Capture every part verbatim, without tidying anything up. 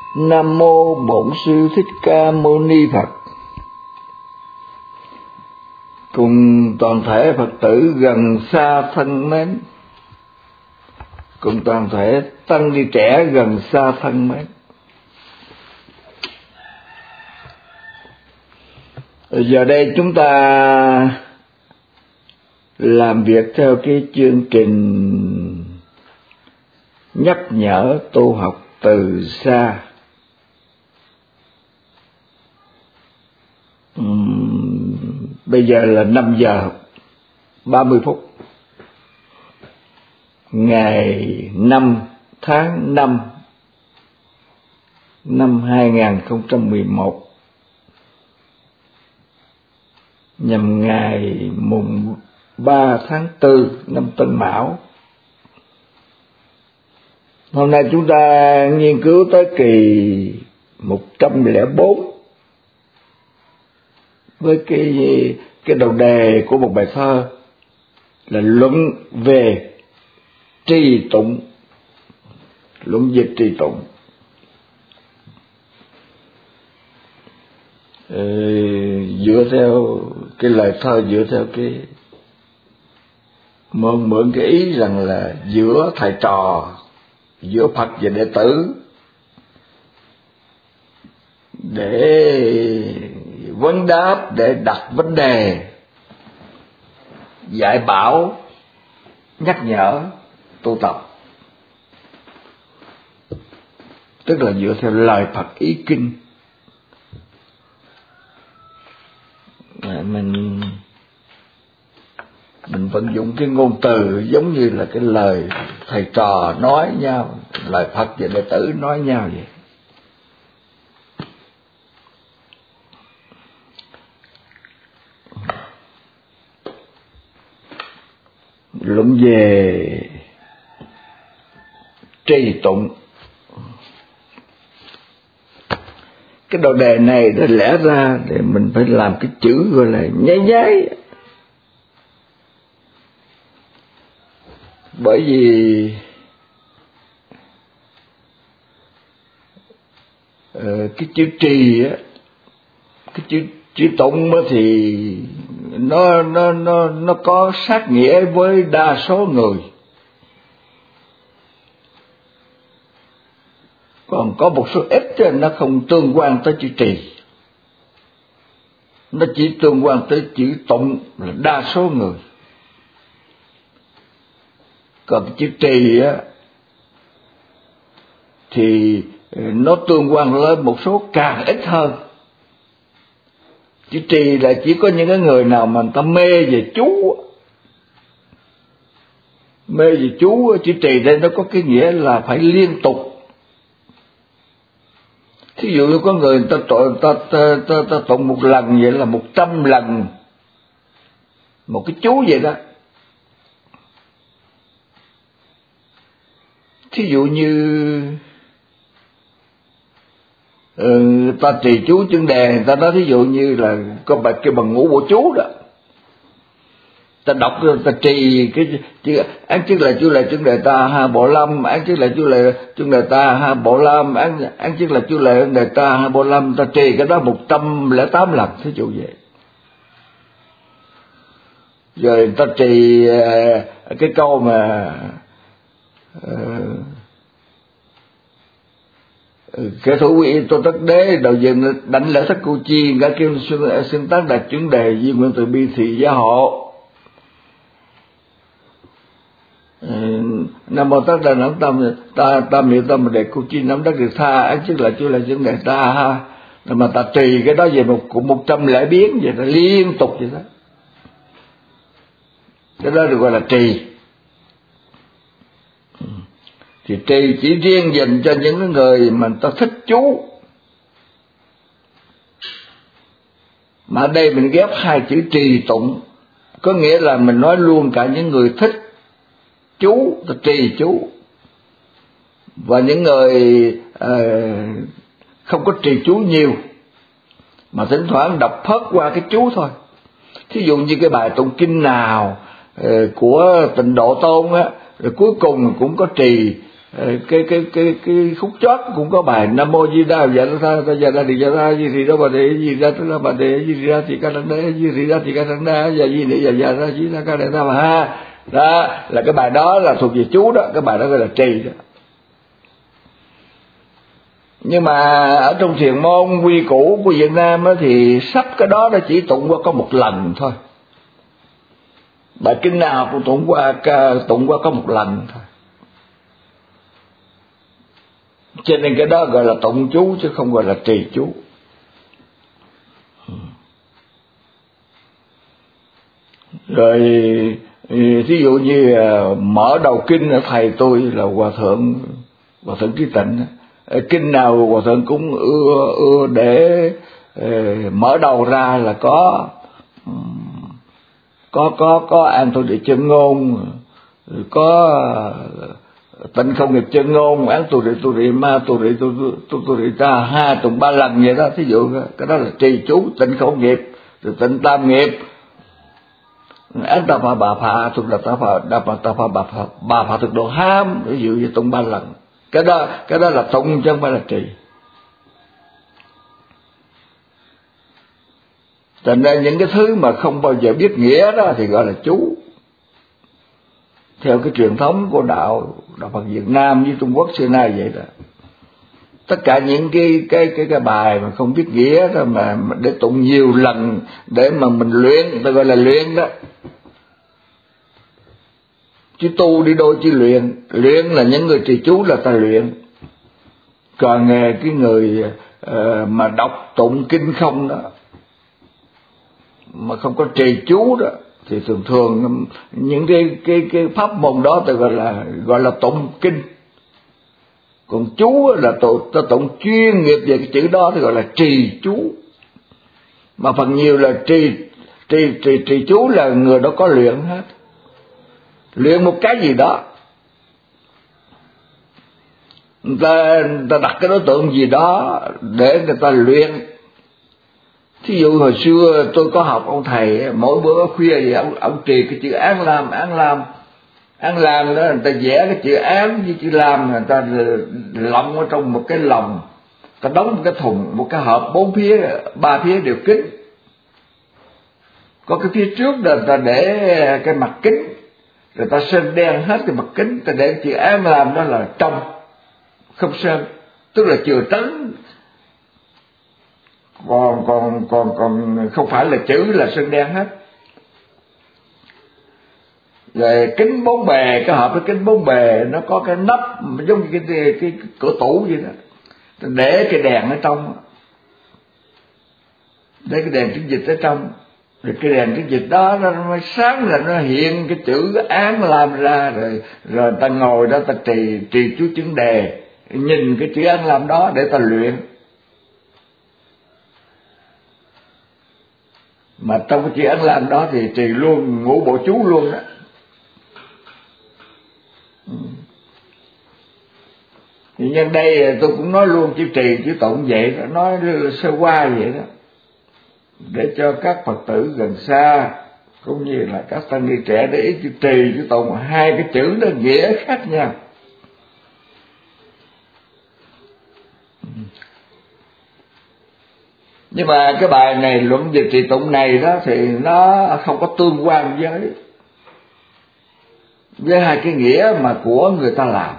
Nam mô Bổn Sư Thích Ca Mâu Ni Phật. Cùng toàn thể Phật tử gần xa thân mến, cùng toàn thể tăng ni trẻ gần xa thân mến. Giờ đây chúng ta làm việc theo cái chương trình nhắc nhở tu học từ xa. Uhm, bây giờ là năm giờ ba mươi phút, ngày năm tháng năm năm hai nghìn không trăm mười một, nhằm ngày mùng ba tháng tư năm Tân Mão. Hôm nay chúng ta nghiên cứu tới kỳ một trăm lẻ bốn với cái cái đầu đề của một bài thơ là luận về trì tụng, luận về trì tụng. Ừ, dựa theo cái lời thơ, dựa theo cái mượn mượn cái ý rằng là giữa thầy trò, giữa Phật và đệ tử, để vấn đáp, để đặt vấn đề, dạy bảo, nhắc nhở tu tập, tức là dựa theo lời Phật ý kinh. Mình mình vận dụng cái ngôn từ giống như là cái lời thầy trò nói nhau, lời Phật và đệ tử nói nhau vậy. Luận về trì tụng. Cái đầu đề này nó lẽ ra để mình phải làm cái chữ gọi là nháy nháy, bởi vì uh, cái chữ trì á, cái chữ chữ tụng á thì nó nó nó nó có sát nghĩa với đa số người, còn có một số ít nó không tương quan tới chữ trì, nó chỉ tương quan tới chữ tụng là đa số người. Còn cái chữ trì á thì nó tương quan lên một số càng ít hơn. Chữ trì là chỉ có những cái người nào mà người ta mê về chú, mê về chú, chữ trì đây nó có cái nghĩa là phải liên tục. Thí dụ như có người người ta tụng ta, ta, ta, ta tụng một lần vậy là một trăm lần một cái chú vậy đó. Thí dụ như ừ, ta trì chú chân đề, người ta nói thí dụ như là có bài kêu bằng ngũ bộ chú đó, ta đọc ta trì cái chữ án trước là chú là chân đề ta ha bộ lâm, án trước là chú là chân đề ta ha bộ lâm, án án trước là chú là chân đề ta ha bộ lâm, ta trì cái đó một trăm lẻ tám lần, thí dụ vậy. Rồi ta trì cái câu mà uh, kẻ thủ quy tô tất đế đầu dân đánh lễ thất cu chi ngã kim xưng xưng tác đạt chuẩn đề di nguyện từ bi thị gia hộ. Nam mô tất đà nẵng tâm ta tam niệm tâm đề cu chi nắm đắc được tha, ấy chứ là chú là chuẩn đề ta ha. Mà ta trì cái đó về một cũng một trăm lễ biến vậy đó, liên tục vậy đó, cái đó được gọi là trì. Thì trì chỉ riêng dành cho những người mà ta thích chú, mà ở đây mình ghép hai chữ trì tụng, có nghĩa là mình nói luôn cả những người thích chú, ta trì chú, và những người uh, không có trì chú nhiều mà thỉnh thoảng đọc phớt qua cái chú thôi. Thí dụ như cái bài tụng kinh nào uh, của Tịnh Độ Tôn á, rồi cuối cùng cũng có trì cái cái cái cái khúc chót cũng có bài Nam mô Di Đà Dạ Tha Ta Dạ Đa Đi Dạ Tha Di Ri Đa Bà Đề Di Ra Ta Bà Đề Di Ra Thì Ca Đăng Đế Di Ri Ra Thì Ca Đăng Đế Dạ Di Nị Dạ Dạ Ra Di Ra Ca Đề Ta Bà Ha. Đó là cái bài đó là thuộc về chú đó, cái bài đó gọi là trì đó. Nhưng mà ở trong thiền môn quy củ của Việt Nam đó, thì sắp cái đó nó chỉ tụng qua có một lần thôi. Bài kinh nào cũng tụng qua tụng qua có một lần thôi. Cho nên cái đó gọi là tụng chú chứ không gọi là trì chú. Rồi thí dụ như mở đầu kinh ở thầy tôi là Hòa Thượng Hòa Thượng Trí Tịnh, kinh nào Hòa Thượng cũng ưa, ưa để mở đầu ra là có có có có an tu địa chân ngôn, có tịnh không nghiệp chân ngôn, án tu địa tu địa ma tu địa tu tu tu địa ta hai tụng ba lần vậy đó. Thí dụ cái đó là trì chú tịnh không nghiệp, rồi tịnh tam nghiệp, án ta phà bà phà thuộc là ta phà đa phà ta phà bà phà bà phà thực độ ham, ví dụ như tụng ba lần. Cái đó cái đó là tụng chứ không phải là trì. Thành ra những cái thứ mà không bao giờ biết nghĩa đó thì gọi là chú. Theo cái truyền thống của đạo đạo Phật Việt Nam với Trung Quốc xưa nay vậy đó. Tất cả những cái cái cái cái bài mà không biết nghĩa đó mà, mà để tụng nhiều lần để mà mình luyện, người ta gọi là luyện đó. Chứ tu đi đôi chứ luyện. Luyện là những người trì chú là ta luyện. Còn cái người uh, mà đọc tụng kinh không đó, mà không có trì chú đó, thì thường thường những cái cái cái pháp môn đó ta gọi là gọi là tụng kinh. Còn chú là tụng ta tụng chuyên nghiệp về cái chữ đó thì gọi là trì chú. Mà phần nhiều là trì trì trì trì chú là người đó có luyện hết. Luyện một cái gì đó. Người ta, người ta đặt cái đối tượng gì đó để người ta luyện. Thí dụ hồi xưa tôi có học ông thầy, mỗi bữa khuya thì ông, ông trì cái chữ án lam, án lam. Án lam đó người ta vẽ cái chữ án với chữ lam, người ta lộng ở trong một cái lồng, ta đóng một cái thùng, một cái hộp bốn phía, ba phía đều kính. Có cái phía trước là người ta để cái mặt kính, rồi ta sơn đen hết cái mặt kính, ta để chữ án lam đó là trong, không sơn, tức là chừa trắng. Còn còn còn còn không phải là chữ là sơn đen hết. Rồi kính bốn bề, cái hộp với kính bốn bề nó có cái nắp giống như cái, cái, cái cửa tủ vậy đó, để cái đèn ở trong, để cái đèn chứng dịch ở trong, rồi cái đèn chứng dịch đó nó mới sáng là nó hiện cái chữ án làm ra, rồi rồi ta ngồi đó ta trì trì chú chứng đề, nhìn cái chữ án làm đó để ta luyện. Mà trong cái chữ án làm đó thì trì luôn ngũ bộ chú luôn đó. Thì nhân đây tôi cũng nói luôn chữ trì chữ tụng vậy đó, nói sơ qua vậy đó, để cho các Phật tử gần xa cũng như là các tăng ni trẻ để ý chữ trì chữ tụng, hai cái chữ đó nghĩa khác nhau. Nhưng mà cái bài này, luận về trì tụng này đó, thì nó không có tương quan với với hai cái nghĩa mà của người ta làm.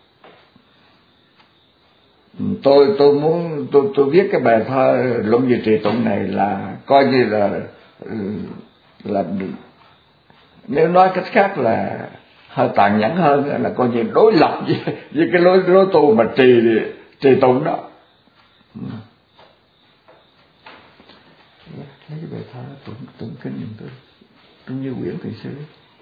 Tôi tôi muốn tôi tôi viết cái bài thơ luận về trì tụng này là coi như là là nếu nói cách khác là hơi tàn nhẫn hơn, là coi như đối lập với, với cái lối lối tu mà trì trì tụng đó. Lấy cái bài thơ tụng tụng kinh giùm tôi, tôi như quyển thiền sư.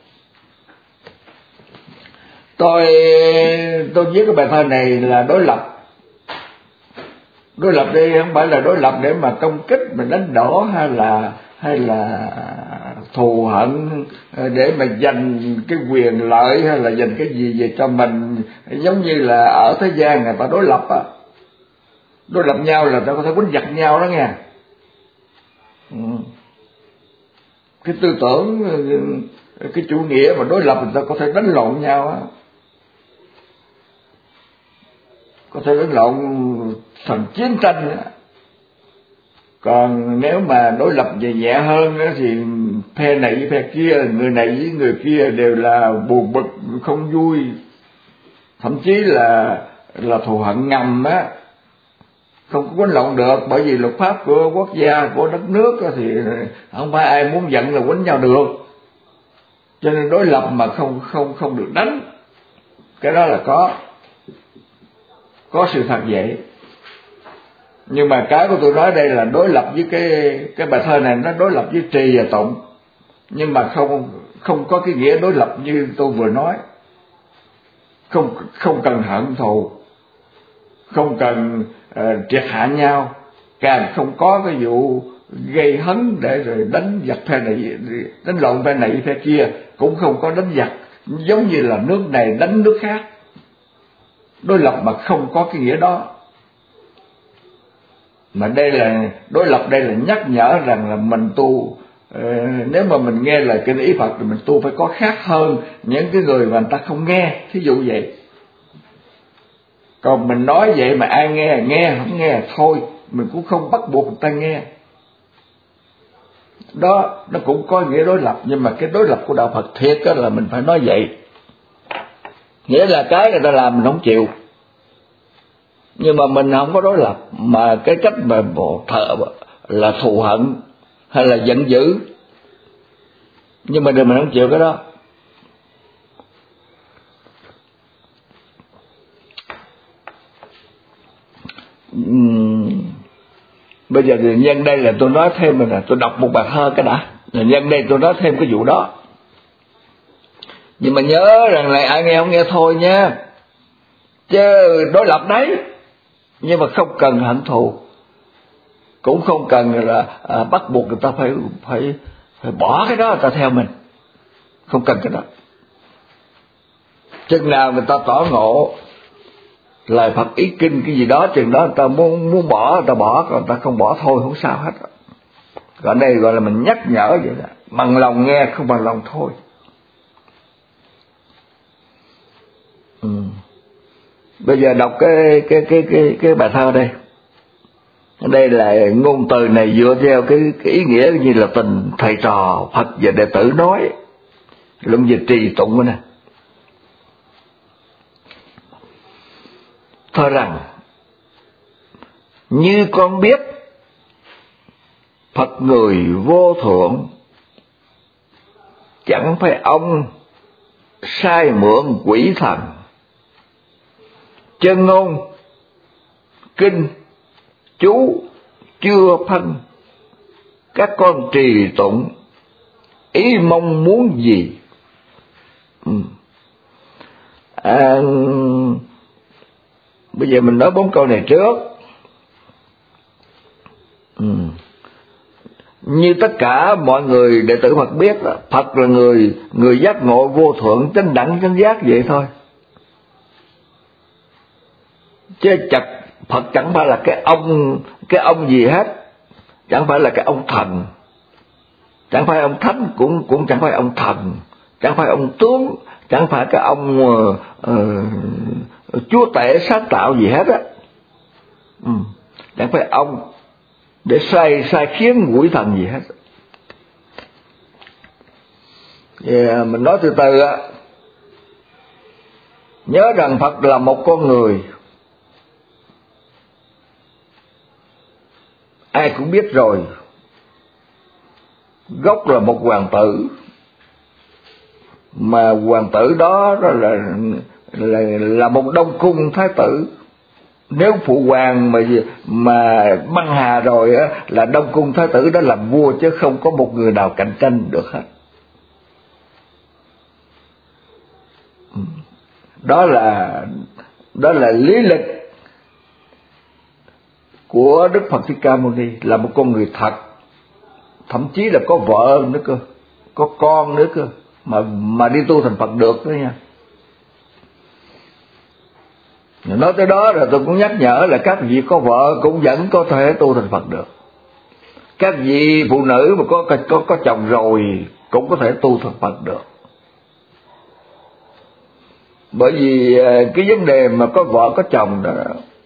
Tôi tôi viết cái bài thơ này là đối lập. Đối lập đây không phải là đối lập để mà công kích, mà đánh đổ, hay là hay là thù hận để mà giành cái quyền lợi, hay là giành cái gì về cho mình. Giống như là ở thế gian người ta đối lập á, đối lập nhau là ta có thể quýnh giặc nhau đó nghe. Ừ. Cái tư tưởng, cái chủ nghĩa mà đối lập người ta có thể đánh lộn nhau á. có thể đánh lộn thành chiến tranh nữa. Còn nếu mà đối lập về nhẹ hơn đó, thì phe này với phe kia, người này với người kia đều là buồn bực, không vui, thậm chí là là thù hận ngầm á, không có quánh lộn được, bởi vì luật pháp của quốc gia, của đất nước đó, thì không phải ai muốn giận là quánh nhau được, cho nên đối lập mà không không không được đánh, cái đó là có có sự thật vậy. Nhưng mà cái của tôi nói đây là đối lập với cái cái bài thơ này, nó đối lập với trì và tụng, nhưng mà không không có cái nghĩa đối lập như tôi vừa nói. Không không cần hận thù, không cần uh, triệt hạ nhau, càng không có cái vụ gây hấn để rồi đánh giặc phe này, đánh lộn phe này phe kia, cũng không có đánh giặc giống như là nước này đánh nước khác. Đối lập mà không có cái nghĩa đó. Mà đây là đối lập, đây là nhắc nhở rằng là mình tu, uh, nếu mà mình nghe lời kinh ý Phật thì mình tu phải có khác hơn những cái người mà người ta không nghe, thí dụ vậy. Còn mình nói vậy mà ai nghe nghe, không nghe thôi, mình cũng không bắt buộc người ta nghe. Đó, nó cũng có nghĩa đối lập, nhưng mà cái đối lập của đạo Phật thiệt đó là mình phải nói vậy. Nghĩa là cái người ta làm mình không chịu, nhưng mà mình không có đối lập, mà cái cách mà bộ thợ là thù hận hay là giận dữ, nhưng mà đừng mình không chịu cái đó. Uhm, bây giờ thì nhân đây là tôi nói thêm rồi nè, tôi đọc một bài thơ cái đã, rồi nhân đây tôi nói thêm cái vụ đó. Nhưng mà nhớ rằng này ai nghe không nghe thôi nha, chứ đối lập đấy, nhưng mà không cần hận thù, cũng không cần là à, bắt buộc người ta phải phải phải bỏ cái đó người ta theo mình, không cần cái đó. Chừng nào người ta tỏ ngộ lời Phật ý kinh cái gì đó, chừng đó người ta muốn muốn bỏ người ta bỏ, còn người ta không bỏ thôi không sao hết. Còn đây gọi là mình nhắc nhở vậy đó, bằng lòng nghe không bằng lòng thôi. Ừ. Bây giờ đọc cái cái cái cái cái bài thơ đây. Đây là ngôn từ này dựa theo cái, cái ý nghĩa như là tình thầy trò Phật và đệ tử nói, luận về trì tụng nữa nè. Thơ rằng: như con biết Phật người vô thượng, chẳng phải ông sai mượn quỷ thần, chân ngôn kinh chú chưa phân, các con trì tụng ý mong muốn gì. Ừ. À, bây giờ mình nói bốn câu này trước. Ừ. Như tất cả mọi người đệ tử Phật biết, Phật là người người giác ngộ vô thượng, chánh đẳng chánh giác vậy thôi, chứ chặt Phật chẳng phải là cái ông cái ông gì hết, chẳng phải là cái ông thần, chẳng phải ông thánh, cũng cũng chẳng phải ông thần, chẳng phải ông tướng, chẳng phải cái ông uh, uh, chúa tể sáng tạo gì hết á. Ừ. Chẳng phải ông để sai sai khiến quỷ thần gì hết. Yeah, mình nói từ từ á, nhớ rằng Phật là một con người, ai cũng biết rồi, gốc là một hoàng tử, mà hoàng tử đó, đó là, là là một đông cung thái tử. Nếu phụ hoàng mà mà băng hà rồi á, là đông cung thái tử đó làm vua, chứ không có một người nào cạnh tranh được hết. Đó là đó là lý lịch của Đức Phật Thích Ca Mâu Ni, là một con người thật, thậm chí là có vợ nữa cơ, có con nữa cơ, mà mà đi tu thành Phật được đó nha. Nói tới đó rồi tôi cũng nhắc nhở là các vị có vợ cũng vẫn có thể tu thành Phật được. Các vị phụ nữ mà có có có chồng rồi cũng có thể tu thành Phật được. Bởi vì cái vấn đề mà có vợ có chồng đó,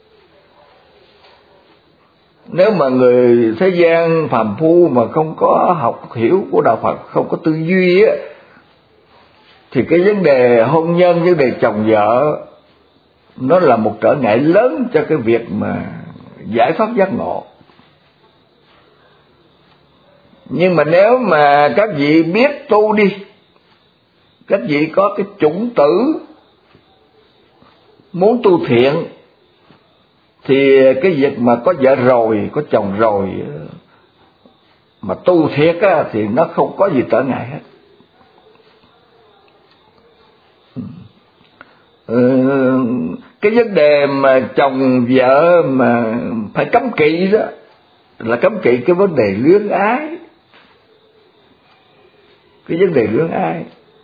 nếu mà người thế gian phàm phu mà không có học hiểu của đạo Phật, không có tư duy á, thì cái vấn đề hôn nhân, vấn đề chồng vợ nó là một trở ngại lớn cho cái việc mà giải thoát giác ngộ. Nhưng mà nếu mà các vị biết tu đi, các vị có cái chủng tử muốn tu thiện, thì cái việc mà có vợ rồi, có chồng rồi mà tu thiệt á, thì nó không có gì trở ngại hết. Ừ, cái vấn đề mà chồng vợ mà phải cấm kỵ đó là cấm kỵ cái vấn đề luyến ái. Cái vấn đề luyến ái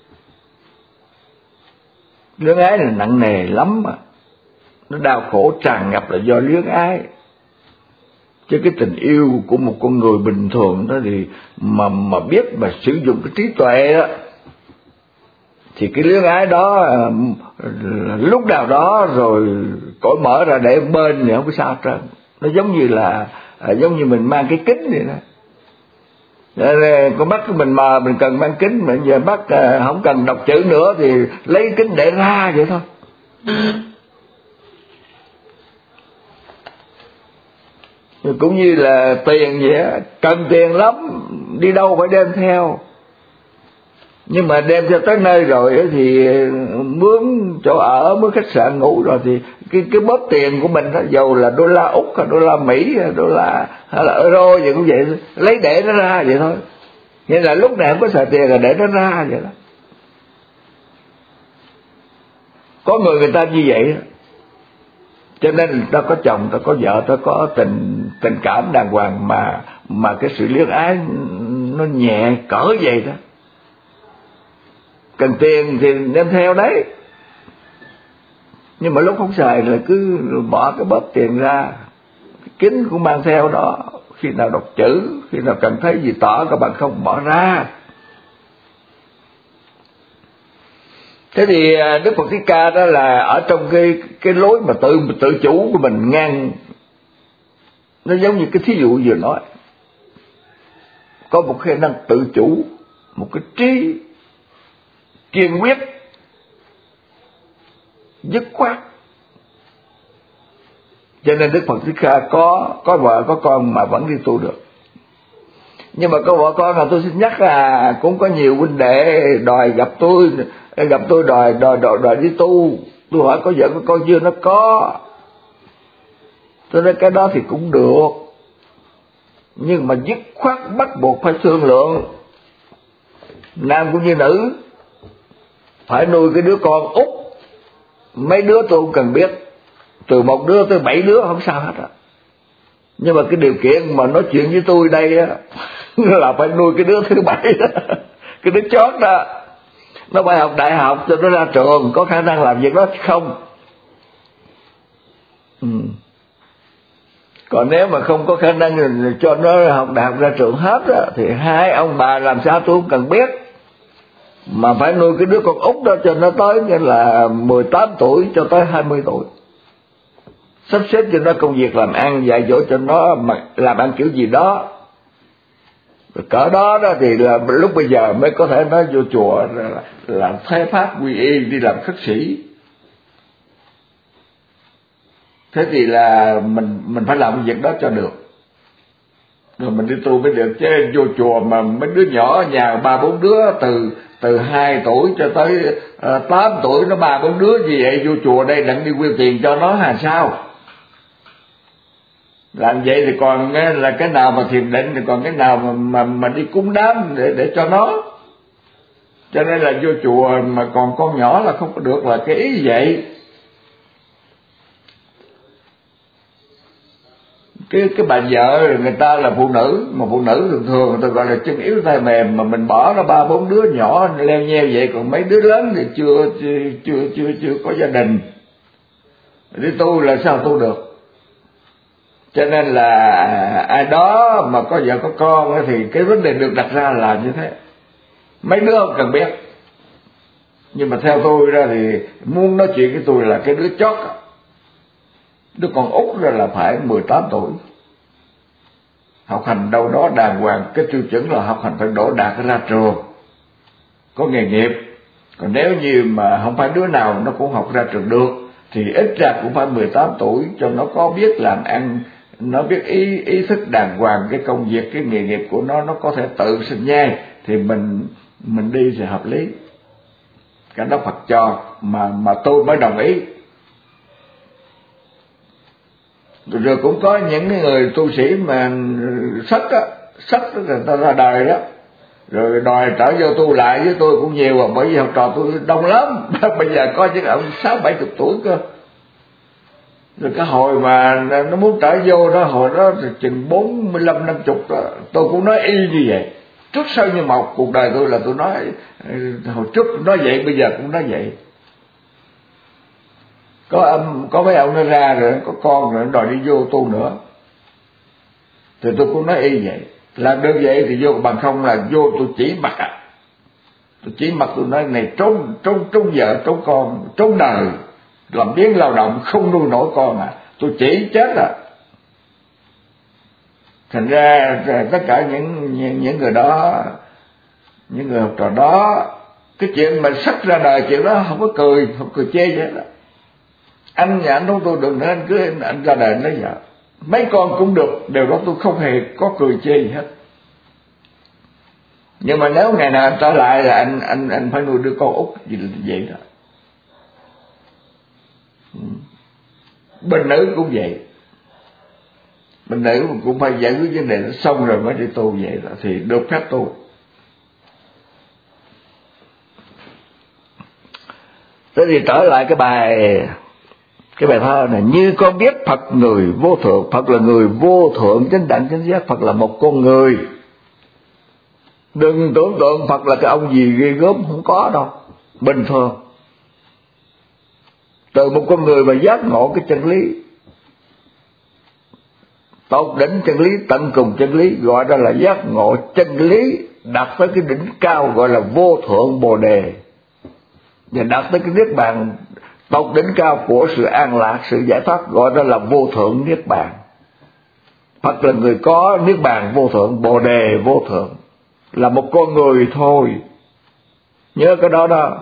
luyến ái là nặng nề lắm mà, nó đau khổ tràn ngập là do luyến ái. Chứ cái tình yêu của một con người bình thường đó thì mà mà biết mà sử dụng cái trí tuệ đó, thì cái luyến ái đó lúc nào đó rồi cởi mở ra để bên thì không có sao hết trơn. Nó giống như là giống như mình mang cái kính vậy đó. Con mắt của mình mờ, mình cần mang kính, mà giờ mắt không cần đọc chữ nữa thì lấy kính để ra vậy thôi. Cũng như là tiền vậy á, cần tiền lắm, đi đâu phải đem theo. Nhưng mà đem theo tới nơi rồi thì mướn chỗ ở, mướn khách sạn ngủ rồi thì cái cái bóp tiền của mình đó, dầu là đô la Úc hay đô la Mỹ hay đô la hay là euro gì cũng vậy, lấy để nó ra vậy thôi. Nghĩa là lúc nào cũng có xài tiền là để nó ra vậy đó. Có người người ta như vậy đó. Cho nên ta có chồng, ta có vợ, ta có tình tình cảm đàng hoàng mà mà cái sự luyến ái nó nhẹ cỡ vậy đó. Cần tiền thì đem theo đấy, nhưng mà lúc không xài là cứ bỏ cái bóp tiền ra, cái kính cũng mang theo đó, khi nào đọc chữ, khi nào cần thấy gì tỏ các bạn không bỏ ra. Thế thì Đức Phật Thích Ca đó là ở trong cái cái lối mà tự tự chủ của mình ngang, nó giống như cái thí dụ vừa nói, có một khả năng tự chủ, một cái trí kiên quyết, dứt khoát. Cho nên Đức Phật Thích Ca có có vợ có con mà vẫn đi tu được. Nhưng mà có vợ con là tôi xin nhắc là cũng có nhiều huynh đệ đòi gặp tôi, gặp tôi đòi đòi đòi đòi đi tu. Tôi hỏi có vợ có con chưa, nó có. Tôi nói cái đó thì cũng được, nhưng mà dứt khoát bắt buộc phải thương lượng, nam cũng như nữ, phải nuôi cái đứa con út. Mấy đứa tôi không cần biết, từ một đứa tới bảy đứa không sao hết á. Nhưng mà cái điều kiện mà nói chuyện với tôi đây á là phải nuôi cái đứa thứ bảy đó, cái đứa chót đó, nó phải học đại học cho nó ra trường có khả năng làm việc đó không. Ừ. Còn nếu mà không có khả năng cho nó học đại học ra trường hết á, thì hai ông bà làm sao tôi không cần biết, mà phải nuôi cái đứa con út đó cho nó tới như là mười tám tuổi cho tới hai mươi tuổi, sắp xếp cho nó công việc làm ăn, dạy dỗ cho nó mà làm ăn kiểu gì đó. Rồi cỡ đó đó thì là lúc bây giờ mới có thể nói vô chùa là, là thay pháp quy y, đi làm khất sĩ. Thế thì là mình mình phải làm việc đó cho được, rồi mình đi tu mới được. Chứ vô chùa mà mấy đứa nhỏ nhà ba bốn đứa từ từ hai tuổi cho tới uh, tám tuổi, nó ba bốn đứa gì vậy, vô chùa đây đặng đi quyên tiền cho nó hà sao? Làm vậy thì còn là cái nào mà thiền định, thì còn cái nào mà mà, mà đi cúng đám để để cho nó. Cho nên là vô chùa mà còn con nhỏ là không có được, là cái ý vậy. Cái cái bà vợ người ta là phụ nữ, mà phụ nữ thường thường người ta gọi là chân yếu tay mềm, mà mình bỏ nó ba bốn đứa nhỏ leo nheo vậy, còn mấy đứa lớn thì chưa chưa chưa chưa, chưa có gia đình, đi tu là sao tu được. Cho nên là ai đó mà có vợ có con thì cái vấn đề được đặt ra là như thế. Mấy đứa không cần biết, Nhưng mà theo tôi ra thì muốn nói chuyện với tôi là cái đứa chót, đứa con út ra là phải mười tám tuổi, học hành đâu đó đàng hoàng. Cái tiêu chuẩn là học hành phải đỗ đạt ra trường, có nghề nghiệp. Còn nếu như mà không phải đứa nào nó cũng học ra trường được thì ít ra cũng phải mười tám tuổi, cho nó có biết làm ăn, nó biết ý ý thức đàng hoàng cái công việc, cái nghề nghiệp của nó, nó có thể tự sinh nhai thì mình mình đi thì hợp lý. Cái đó Phật cho mà mà tôi mới đồng ý. Rồi cũng có những người tu sĩ mà sắc á, sắc tức là ta ra đời đó, rồi đòi trở vô tu lại với tôi cũng nhiều, bởi vì học trò tôi đông lắm. Bây giờ có những ông sáu bảy chục tuổi cơ. Rồi cái hồi mà nó muốn trở vô đó, hồi đó chừng bốn mươi lăm năm chục đó, tôi cũng nói y như vậy. Trước sau như một, cuộc đời tôi là tôi nói hồi trước nói vậy, bây giờ cũng nói vậy. Có ông, có mấy ông nó ra rồi, có con rồi, nó đòi đi vô tu nữa, thì tôi cũng nói y vậy. Làm được vậy thì vô, bằng không là vô tôi chỉ mặt à. Tôi chỉ mặt, tôi nói này trốn, trốn, trốn vợ, trốn con, trốn đời, làm biếng lao động, không nuôi nổi con à. Tôi chỉ chết à. Thành ra tất cả những, những, những người đó, những người học trò đó, cái chuyện mà sắp ra đời chuyện đó không có cười, không cười chê vậy đó. Anh nhà anh không tôi được nữa, anh cứ anh, anh ra đời nói vợ, mấy con cũng được, điều đó tôi không hề có cười chê gì hết. Nhưng mà nếu ngày nào anh trở lại là anh anh anh phải nuôi đứa con út gì vậy đó. Bên nữ cũng vậy, bên nữ cũng phải giải quyết vấn đề nó xong rồi mới đi tu vậy đó, thì được phép tu. Thế thì trở lại cái bài cái bài thơ này: như con biết Phật người vô thượng, Phật là người vô thượng chánh đẳng chánh giác, Phật là một con người. Đừng tưởng tượng Phật là cái ông gì ghê gớm, không có đâu, bình thường. Từ một con người mà giác ngộ cái chân lý, tột đỉnh chân lý, tận cùng chân lý, gọi đó là giác ngộ chân lý, đạt tới cái đỉnh cao gọi là vô thượng Bồ Đề, và đạt tới cái niết bàn tột đỉnh cao của sự an lạc, sự giải thoát, gọi đó là vô thượng niết bàn. Phật là người có niết bàn vô thượng, Bồ Đề vô thượng, là một con người thôi, nhớ cái đó đó.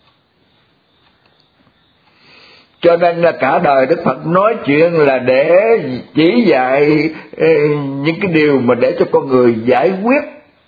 Cho nên là cả đời Đức Phật nói chuyện là để chỉ dạy những cái điều mà để cho con người giải quyết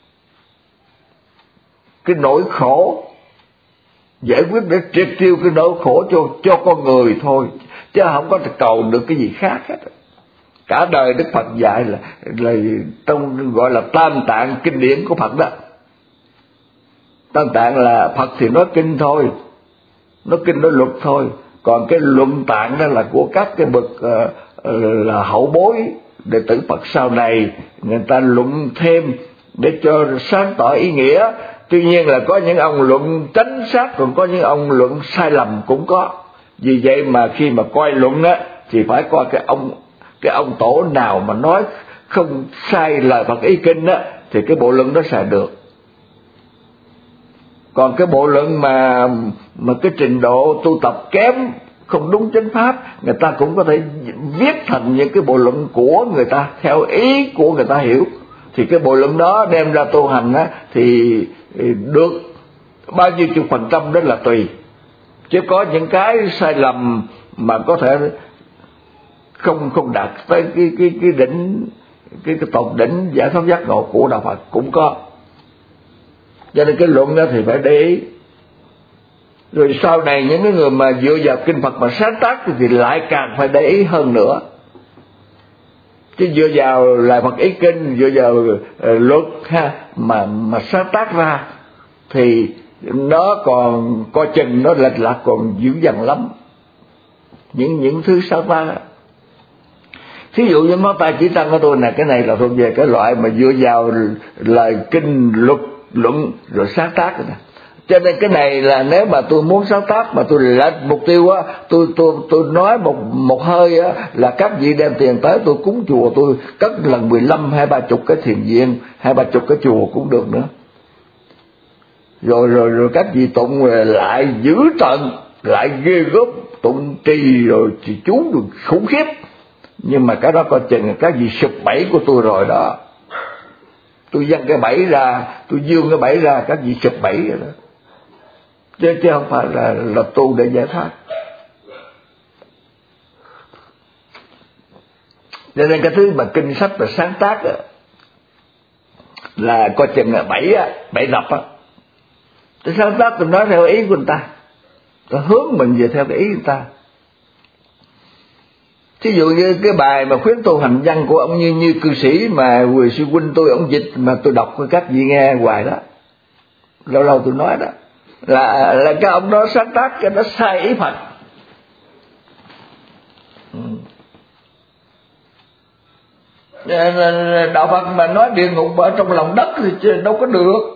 cái nỗi khổ, giải quyết để triệt tiêu cái nỗi khổ cho cho con người thôi, chứ không có cầu được cái gì khác hết. Cả đời Đức Phật dạy là là trong gọi là tam tạng kinh điển của Phật đó. Tam tạng là Phật thì nói kinh thôi, nói kinh nói luật thôi, còn cái luận tạng đó là của các cái bậc uh, là hậu bối đệ tử Phật sau này, người ta luận thêm để cho sáng tỏ ý nghĩa. Tuy nhiên là có những ông luận chính xác, còn có những ông luận sai lầm cũng có. Vì vậy mà khi mà coi luận á thì phải coi cái ông cái ông tổ nào mà nói không sai lời Phật ý kinh á thì cái bộ luận đó xài được. Còn cái bộ luận mà mà cái trình độ tu tập kém, không đúng chánh pháp, người ta cũng có thể viết thành những cái bộ luận của người ta theo ý của người ta hiểu, thì cái bộ luận đó đem ra tu hành á thì được bao nhiêu chục phần trăm đó là tùy. Chứ có những cái sai lầm mà có thể không không đạt tới cái cái cái đỉnh cái cái tột đỉnh giải thoát giác ngộ của đạo Phật cũng có. Cho nên cái luận đó thì phải để ý. Rồi sau này những cái người mà dựa vào kinh Phật mà sáng tác thì lại càng phải để ý hơn nữa. Chứ dựa vào lời Phật ý kinh, dựa vào uh, luật ha mà mà sáng tác ra thì nó còn coi chừng nó lệch lạc còn dữ dằn lắm. Những những thứ sáng tác. Thí dụ như ngón tay chỉ tăng của tôi này, cái này là thuộc về cái loại mà dựa vào lời kinh luật luận rồi sáng tác rồi nè. Cho nên cái này là nếu mà tôi muốn sáng tác mà tôi lệch mục tiêu á, tôi tôi tôi nói một một hơi á là các vị đem tiền tới tôi cúng chùa, tôi cất lần mười lăm hai ba chục cái thiền viện, hai ba chục cái chùa cũng được nữa. rồi rồi rồi các vị tụng lại dữ tận, lại ghê gớm, tụng trì rồi thì chú được khủng khiếp. Nhưng mà cái đó coi chừng các vị sụp bẫy của tôi rồi đó. Tôi dâng cái bẫy ra, tôi dương cái bẫy ra, các vị sụp bẫy rồi đó. Chứ, chứ không phải là, là tu để giải thoát. Cho nên cái thứ mà kinh sách và sáng tác đó, là coi chừng là bẫy á, bẫy đập á. Tôi sáng tác tôi nói theo ý của người ta, tôi hướng mình về theo cái ý người ta. Ví dụ như cái bài mà khuyến tu hành văn của ông Như Như cư sĩ mà Quỳ Sư huynh tôi ông dịch mà tôi đọc cho các vị nghe hoài đó, lâu lâu tôi nói đó, là là cái ông đó sáng tác cái đó sai ý Phật. Ừ. Đạo Phật mà nói địa ngục ở trong lòng đất thì đâu có được.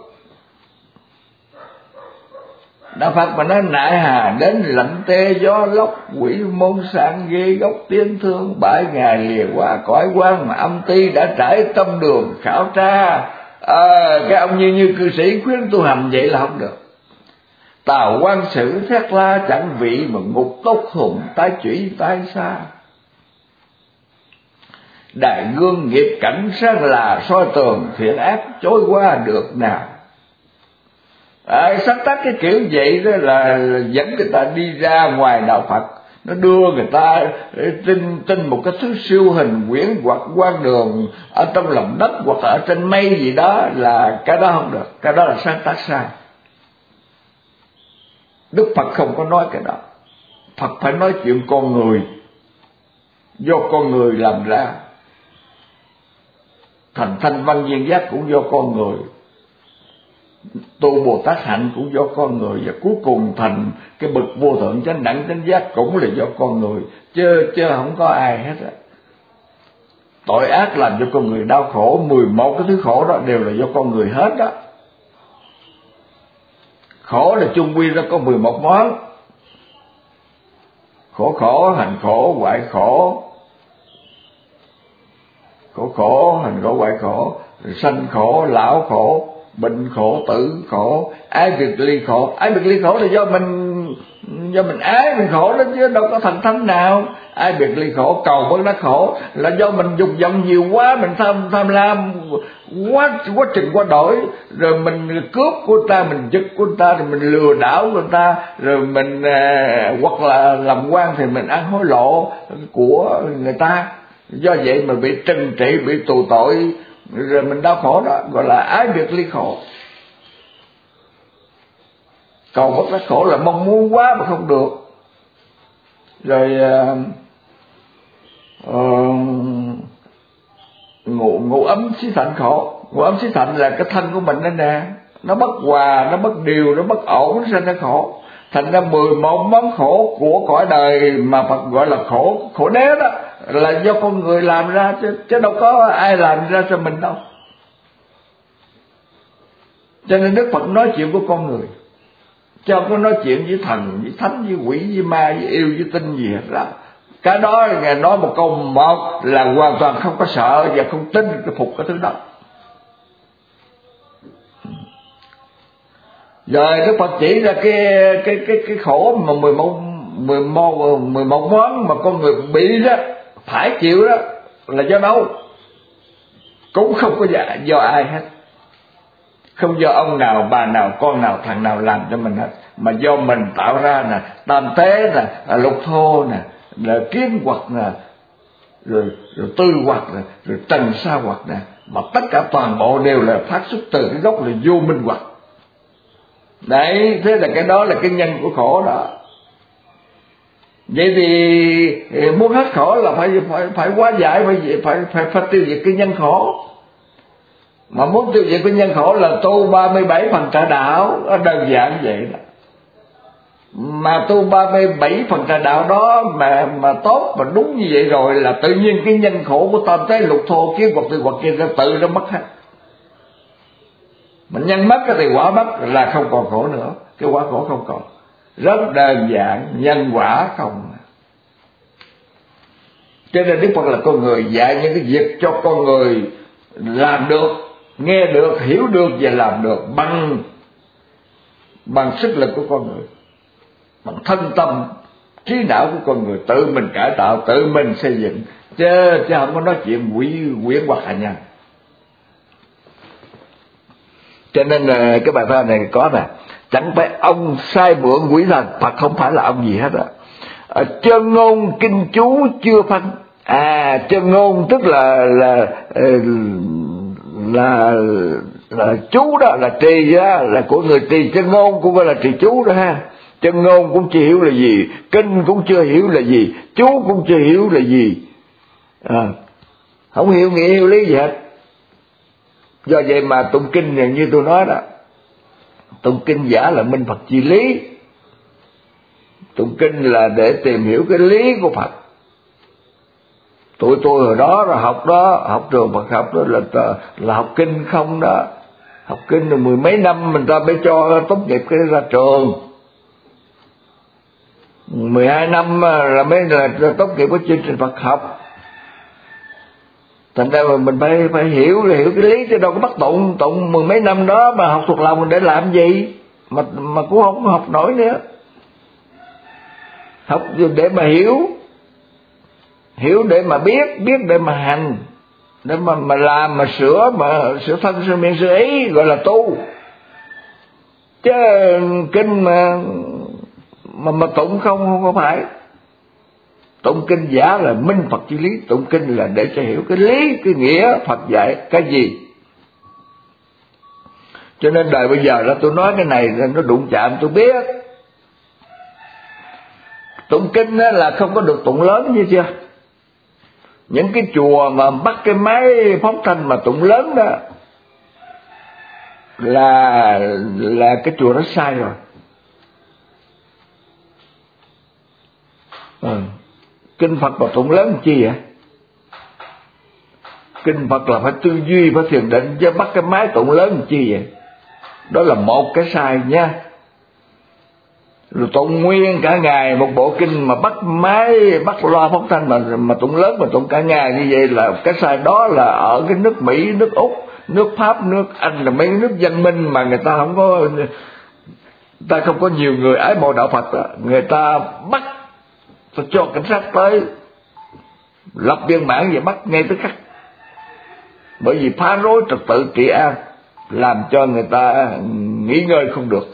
Đạo Phật mà nói nại hà đến lạnh tê gió lốc, quỷ môn sang ghê gốc tiên thương, bãi ngày lìa qua cõi quan mà âm ti đã trải tâm đường khảo tra. À, cái ông như như cư sĩ khuyến tu hành vậy là không được. Tào quan sử thét la chẳng vị, mà ngục tốc hùng tái chủy tái xa. Đại gương nghiệp cảnh sang là soi tường, thiện ác chối qua được nào. À, sáng tác cái kiểu vậy đó là, là dẫn người ta đi ra ngoài đạo Phật, nó đưa người ta tin tin một cái thứ siêu hình quyển hoặc quan đường ở trong lòng đất hoặc ở trên mây gì đó, là cái đó không được, cái đó là sáng tác sai. Đức Phật không có nói cái đó. Phật phải nói chuyện con người, do con người làm ra. Thành thanh văn viên giác cũng do con người, tu Bồ Tát hạnh cũng do con người, và cuối cùng thành cái bậc vô thượng chánh đẳng chánh giác cũng là do con người, chứ chứ không có ai hết á. Tội ác làm cho con người đau khổ, mười một cái thứ khổ đó đều là do con người hết đó. Khổ là chung quy nó có mười một món: khổ khổ, hành khổ, hoại khổ. Khổ khổ, hành khổ, hoại khổ, sanh khổ, lão khổ, bệnh khổ, tử khổ, ái biệt ly khổ. Ái biệt ly khổ là do mình do mình ái mình khổ đó, chứ đâu có thành thánh nào. Ái biệt ly khổ, cầu bất đắc khổ, là do mình dục vọng nhiều quá, mình tham tham lam quá quá trình quá đổi, rồi mình cướp của người ta, mình giật của người ta, rồi mình lừa đảo của người ta, rồi mình à, hoặc là làm quan thì mình ăn hối lộ của người ta. Do vậy mà bị trừng trị, bị tù tội, rồi mình đau khổ, đó gọi là ái biệt ly khổ. Cầu bất đắc khổ là mong muốn quá mà không được. Rồi uh, uh, ngủ, ngủ ấm xí thạnh khổ. Ngủ ấm xí thạnh là cái thân của mình đó nè, nó bất hòa, nó bất điều, nó bất ổn, nó sinh ra khổ. Thành ra mười một món khổ của cõi đời mà Phật gọi là khổ khổ đế đó, là do con người làm ra, chứ, chứ đâu có ai làm ra cho mình đâu. Cho nên Đức Phật nói chuyện của con người, chứ không có nói chuyện với thần, với thánh, với quỷ, với ma, với yêu, với tinh gì hết đó. Cái đó Ngài nói một câu một là hoàn toàn không có sợ và không tin cái phục cái thứ đó. Rồi Đức Phật chỉ ra cái cái cái cái khổ mà mười một mười một mười một món mà con người bị đó, phải chịu đó, là do đâu? Cũng không có do, do ai hết. Không do ông nào, bà nào, con nào, thằng nào làm cho mình hết, mà do mình tạo ra nè, tam tế nè, lục thô nè, là kiến hoặc nè, rồi, rồi tư hoặc nè, rồi trần sa hoặc nè, mà tất cả toàn bộ đều là phát xuất từ cái gốc là vô minh hoặc. Đấy, thế là cái đó là cái nhân của khổ đó. Vậy thì muốn hết khổ là phải phải phải hóa giải, phải phải phải, phải tiêu diệt cái nhân khổ. Mà muốn tiêu diệt cái nhân khổ là tu ba mươi bảy phần trà đạo, nó đơn giản vậy đó. Mà tu ba mươi bảy phần trà đạo đó mà mà tốt và đúng như vậy rồi là tự nhiên cái nhân khổ của tam tế lục thô kiến hoặc tư hoặc kia nó tự nó mất hết. Mình nhân mất thì quả mất, là không còn khổ nữa, cái quả khổ không còn. Rất đơn giản, nhân quả không. Cho nên Đức Phật là con người dạy những cái việc cho con người làm được, nghe được, hiểu được và làm được bằng bằng sức lực của con người, bằng thân tâm trí não của con người, tự mình cải tạo, tự mình xây dựng, chứ chứ không có nói chuyện quỷ quyển hoặc hạ nhân. Cho nên là cái bài thơ này có nè, chẳng phải ông sai mượn quỷ thần, Phật không phải là ông gì hết á. À, chân ngôn kinh chú chưa phân. À, chân ngôn tức là là là là, là chú đó, là trì đó, là của người trì. Chân ngôn cũng phải là trì chú đó ha. Chân ngôn cũng chưa hiểu là gì, kinh cũng chưa hiểu là gì, chú cũng chưa hiểu là gì, à, không hiểu nghĩa hiểu lý gì hết. Do vậy mà tụng kinh như tôi nói đó, tụng kinh giả là minh Phật chi lý. Tụng kinh là để tìm hiểu cái lý của Phật. Tụi tôi hồi đó là học đó, học trường Phật học đó là là học kinh không đó. Học kinh rồi mười mấy năm mình ta mới cho tốt nghiệp cái ra trường. Mười hai năm là mới là tốt nghiệp của chương trình Phật học. Thành ra mà mình phải phải hiểu là hiểu cái lý, chứ đâu có bắt tụng tụng mười mấy năm đó mà học thuộc lòng để làm gì, mà mà cũng không có học nổi nữa. Học để mà hiểu, hiểu để mà biết, biết để mà hành, để mà mà làm, mà sửa, mà sửa thân sửa miệng sửa ý, gọi là tu. Chứ kinh mà mà mà tụng không không có phải. Tụng kinh giả là minh Phật chi lý, tụng kinh là để cho hiểu cái lý, cái nghĩa Phật dạy cái gì. Cho nên đời bây giờ là tôi nói cái này nó đụng chạm tôi biết. Tụng kinh là không có được tụng lớn như chưa. Những cái chùa mà bắt cái máy phóng thanh mà tụng lớn đó là là cái chùa đó sai rồi. Ừ. Kinh Phật mà tụng lớn chi vậy? Kinh Phật là phải tư duy, phải thiền định, chứ bắt cái máy tụng lớn chi vậy? Đó là một cái sai nha. Rồi tụng nguyên cả ngày một bộ kinh mà bắt máy, bắt loa phóng thanh mà mà tụng lớn, mà tụng cả ngày như vậy là cái sai. Đó là ở cái nước Mỹ, nước Úc, nước Pháp, nước Anh, là mấy nước văn minh mà người ta không có, người ta không có nhiều người ái mộ đạo Phật đó. Người ta bắt, ta cho cảnh sát tới lập biên bản và bắt ngay tức khắc, bởi vì phá rối trật tự trị an, làm cho người ta nghỉ ngơi không được.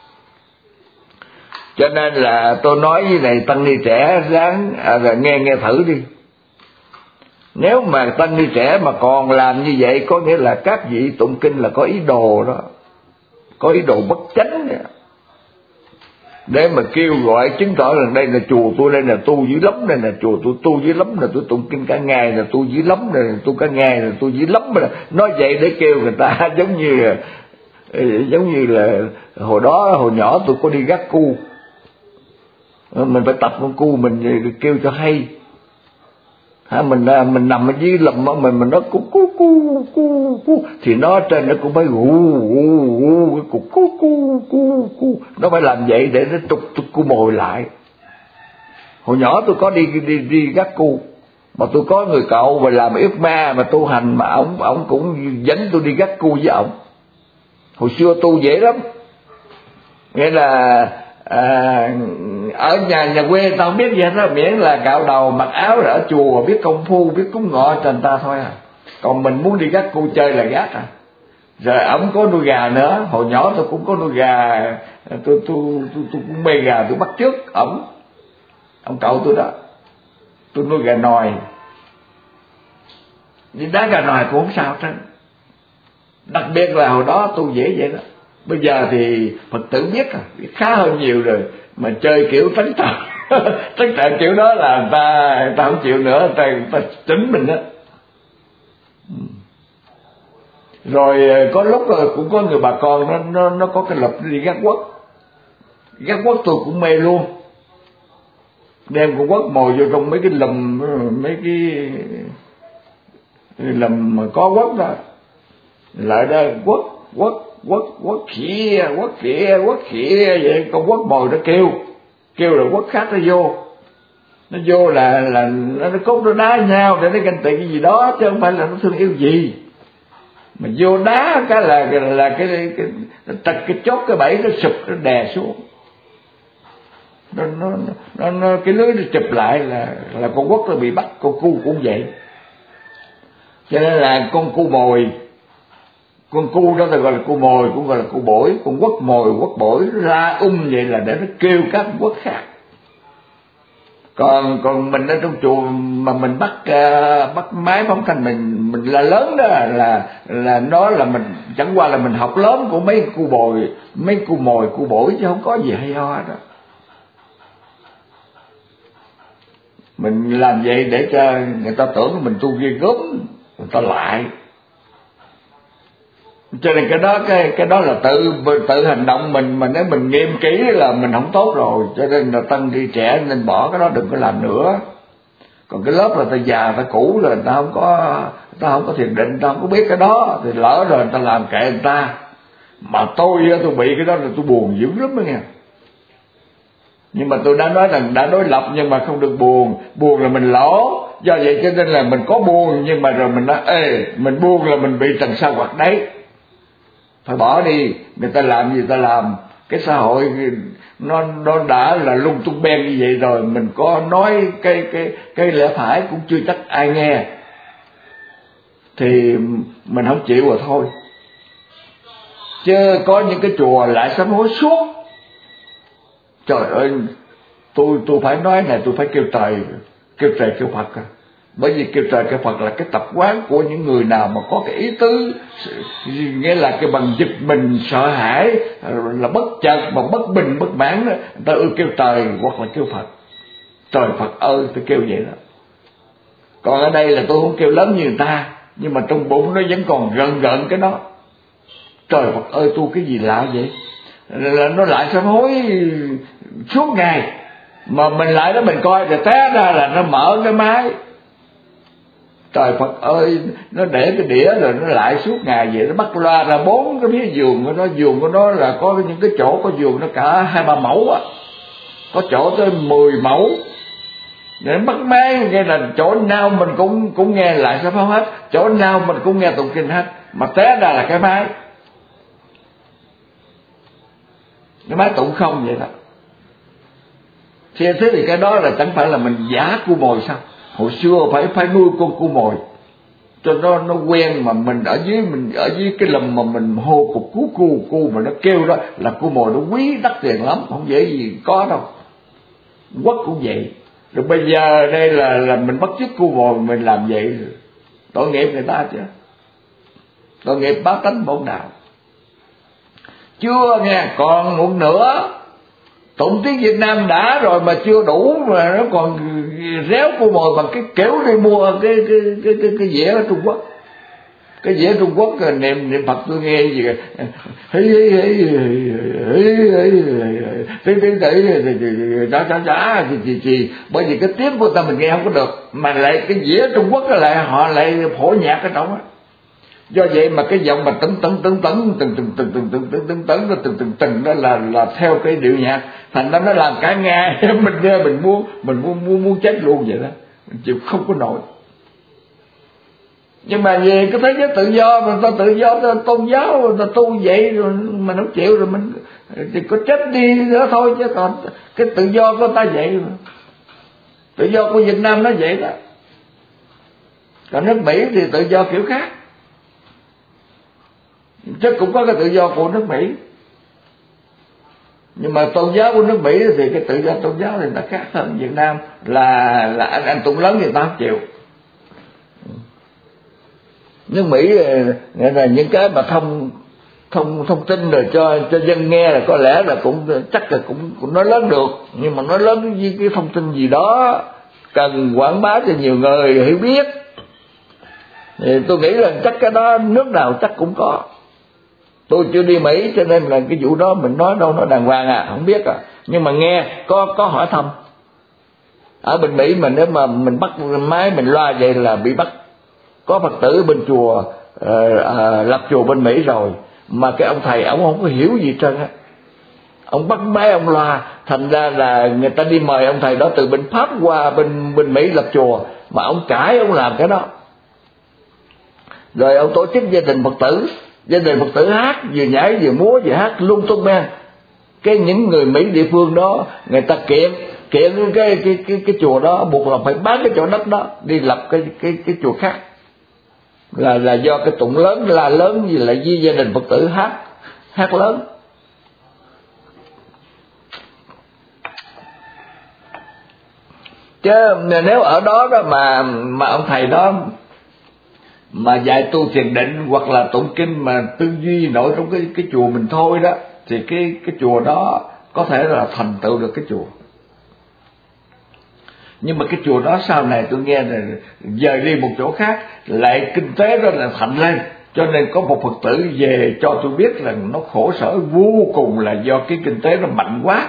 Cho nên là tôi nói như này, tăng ni trẻ ráng à, nghe nghe thử đi. Nếu mà tăng ni trẻ mà còn làm như vậy, có nghĩa là các vị tụng kinh là có ý đồ đó, có ý đồ bất chánh đó, để mà kêu gọi chứng tỏ rằng đây là chùa tôi, đây là tu dữ lắm, đây là chùa tôi tu dữ lắm, là tôi tụng kinh cả ngày, là tu dữ lắm, là tu cả ngày, là tu dữ lắm. Là nói vậy để kêu người ta giống như là, giống như là hồi đó hồi nhỏ tôi có đi gác cu, mình phải tập con cu mình kêu cho hay. Ha, mình mình nằm ở dưới lùm mình mình nói cu cu cu cu cu thì nó trên nó cũng phải gu gu gu cu cu cu cu cu, nó phải làm vậy để nó tục tục cu mồi lại. Hồi nhỏ tôi có đi đi đi gác cu, mà tôi có người cậu mà làm ước ma mà tu hành, mà ổng ổng cũng dẫn tôi đi gác cu với ổng. Hồi xưa tu dễ lắm, nghĩa là à, ở nhà nhà quê tao không biết gì hết đó, miễn là cạo đầu mặc áo rồi ở chùa biết công phu, biết cúng ngọ trên ta thôi à. Còn mình muốn đi gác cu chơi là gác à. Rồi ổng có nuôi gà nữa, hồi nhỏ tôi cũng có nuôi gà, tôi tôi tôi, tôi, tôi cũng mê gà, tôi bắt chước ổng, ông cậu tôi đó, tôi nuôi gà nòi, nhưng đá gà nòi cũng không sao hết. Đặc biệt là hồi đó tôi dễ vậy đó. Bây giờ thì Phật tử biết à, biết khá hơn nhiều rồi, mà chơi kiểu tránh trận tránh trận kiểu đó là người ta, người ta không chịu nữa, người ta, người ta chỉnh mình đó. Rồi có lúc rồi cũng có người bà con nó nó nó có cái lập đi gác quất, gác quất tôi cũng mê luôn, đem con quất mồi vô trong mấy cái lùm, mấy cái lùm mà có quất đó, lại đó quất quất quất quất khỉ quất khỉ quất khỉ vậy, con quất mồi nó kêu kêu rồi quất khác nó vô, nó vô là là nó cốt nó đá nhau để nó ganh tị cái gì đó, chứ không phải là nó thương yêu gì. mà vô đá cái là là cái cái cái, cái, cái chốt cái bẫy nó sụp, nó đè xuống, nó nó, nó, nó cái lưới nó chụp lại là là con quất nó bị bắt. Con cu cũng vậy, cho nên là con cu mồi, con cu đó là gọi là cu mồi, cũng gọi là cu bổi. Con quất mồi, quất bổi ra um vậy là để nó kêu các quất khác. Còn còn mình ở trong chùa mà mình bắt uh, bắt máy phóng thanh, mình mình là lớn đó, là là nó là mình chẳng qua là mình học lớn của mấy cu bồi, mấy cu mồi, cu bổi, chứ không có gì hay ho đó. Mình làm vậy để cho người ta tưởng mình tu ghê gớm, người ta lại. Cho nên cái đó cái cái đó là tự tự hành động mình, mà nếu mình nghiêm kỹ là mình không tốt rồi. Cho nên là tăng đi trẻ nên bỏ cái đó, đừng có làm nữa. Còn cái lớp là ta già, ta cũ rồi, người ta không có người ta không có thiền định, người ta không có biết cái đó, thì lỡ rồi người ta làm kệ người ta. Mà tôi tôi bị cái đó là tôi buồn dữ lắm đó nghe. Nhưng mà tôi đã nói rằng đã đối lập nhưng mà không được buồn. Buồn là mình lỗ, do vậy cho nên là mình có buồn, nhưng mà rồi mình nói ê, mình buồn là mình bị tầng sao hoặc đấy, phải bỏ đi. Người ta làm gì ta làm, cái xã hội nó nó đã là lung tung beng như vậy rồi, mình có nói cái cái cái lẽ phải cũng chưa chắc ai nghe, thì mình không chịu rồi thôi. Chứ có những cái chùa lại sám hối suốt. Trời ơi, tôi tôi phải nói này, tôi phải kêu trời, kêu trời kêu Phật. Bởi vì kêu trời kêu Phật là cái tập quán của những người nào mà có cái ý tứ, nghĩa là cái bằng giật mình, sợ hãi, là bất chợt mà bất bình bất mãn đó, người ta ưa kêu trời hoặc là kêu Phật. Trời Phật ơi, tôi kêu vậy đó. Còn ở đây là tôi không kêu lớn như người ta, nhưng mà trong bụng nó vẫn còn gợn gợn cái đó. Trời Phật ơi, tu cái gì lạ vậy? Là nó lại sám hối suốt ngày, mà mình lại đó mình coi rồi té ra là nó mở cái máy. Trời Phật ơi, nó để cái đĩa rồi nó lại suốt ngày vậy, nó bắt loa ra bốn cái phía giường của nó, giường của nó là có những cái chỗ có giường nó cả hai ba mẫu á, có chỗ tới mười mẫu. Để bắt máy nghe là chỗ nào mình cũng cũng nghe lại sám hối hết, chỗ nào mình cũng nghe tụng kinh hết, mà té ra là cái máy. Cái máy tụng không vậy đó. Thế thì cái đó là chẳng phải là mình giả cu mồi sao? Hồi xưa phải phải nuôi con cu mồi cho nó nó quen, mà mình ở dưới mình ở dưới cái lùm mà mình hô cục cú cu cu mà nó kêu đó là cu mồi, nó quý đắt tiền lắm, không dễ gì có đâu. Quất cũng vậy. Rồi bây giờ đây là là mình bắt chước cu mồi mình làm vậy, tội nghiệp người ta chứ, tội nghiệp bá tánh bổn đạo. Chưa nghe, còn một nửa. Tụng tiếng Việt Nam đã rồi mà chưa đủ, mà nó còn réo cu mồi bằng cái kiểu đi mua cái cái cái cái, cái dĩa ở Trung Quốc. Cái dĩa Trung Quốc niệm niệm Phật tôi nghe gì kìa, hí hí hí hí hí tí tí tí đó đó đó gì gì, bởi vì cái tiếng của ta mình nghe không có được, mà lại cái dĩa Trung Quốc lại họ lại phổ nhạc ở trong á. Do vậy mà cái giọng mà tấn tấn tấn tấn từng từng từng từng từng từng từng tấn nó từng từng từng đó là là theo cái điệu nhạc, thành ra nó làm cả ngày mình nghe mình muốn mình muốn muốn muốn chết luôn vậy đó, mình chịu không có nổi. Nhưng mà về cái thế giới tự do, người ta tự do ta tôn giáo, người ta tu vậy rồi mình không chịu rồi mình thì có chết đi nữa thôi, chứ còn cái tự do của ta vậy mà. Tự do của Việt Nam nó vậy đó. Còn nước Mỹ thì tự do kiểu khác, chắc cũng có cái tự do của nước Mỹ, nhưng mà tôn giáo của nước Mỹ thì cái tự do tôn giáo thì nó khác hơn Việt Nam, là là anh anh tụng lớn người ta không chịu. Nước Mỹ nghĩa là những cái mà thông thông thông tin rồi cho cho dân nghe là có lẽ là cũng chắc là cũng, cũng nói lớn được, nhưng mà nói lớn với cái thông tin gì đó cần quảng bá cho nhiều người hiểu biết, thì tôi nghĩ là chắc cái đó nước nào chắc cũng có. Tôi chưa đi Mỹ cho nên là cái vụ đó mình nói đâu nó đàng hoàng à, không biết à, nhưng mà nghe có có hỏi thăm. Ở bên Mỹ mình nếu mà mình bắt máy mình loa vậy là bị bắt. Có Phật tử bên chùa uh, uh, lập chùa bên Mỹ rồi, mà cái ông thầy ông không có hiểu gì trơn á, ông bắt máy ông loa, thành ra là người ta đi mời ông thầy đó từ bên Pháp qua bên bên Mỹ lập chùa, mà ông cãi ông làm cái đó. Rồi ông tổ chức gia đình Phật tử, gia đình Phật tử hát, vừa nhảy vừa múa vừa hát lung tung men. Cái những người Mỹ địa phương đó, người ta kiện kiện cái cái cái cái, cái chùa đó, buộc là phải bán cái chỗ đất đó đi lập cái cái cái chùa khác. Là là do cái tụng lớn la lớn gì lại với gia đình Phật tử hát hát lớn. Chứ nếu ở đó đó mà mà ông thầy đó mà dạy tu thiền định hoặc là tụng kinh mà tư duy nổi trong cái cái chùa mình thôi đó, thì cái cái chùa đó có thể là thành tựu được cái chùa. Nhưng mà cái chùa đó sau này tôi nghe là dời đi một chỗ khác, lại kinh tế đó là thành lên, cho nên có một Phật tử về cho tôi biết là nó khổ sở vô cùng là do cái kinh tế nó mạnh quá,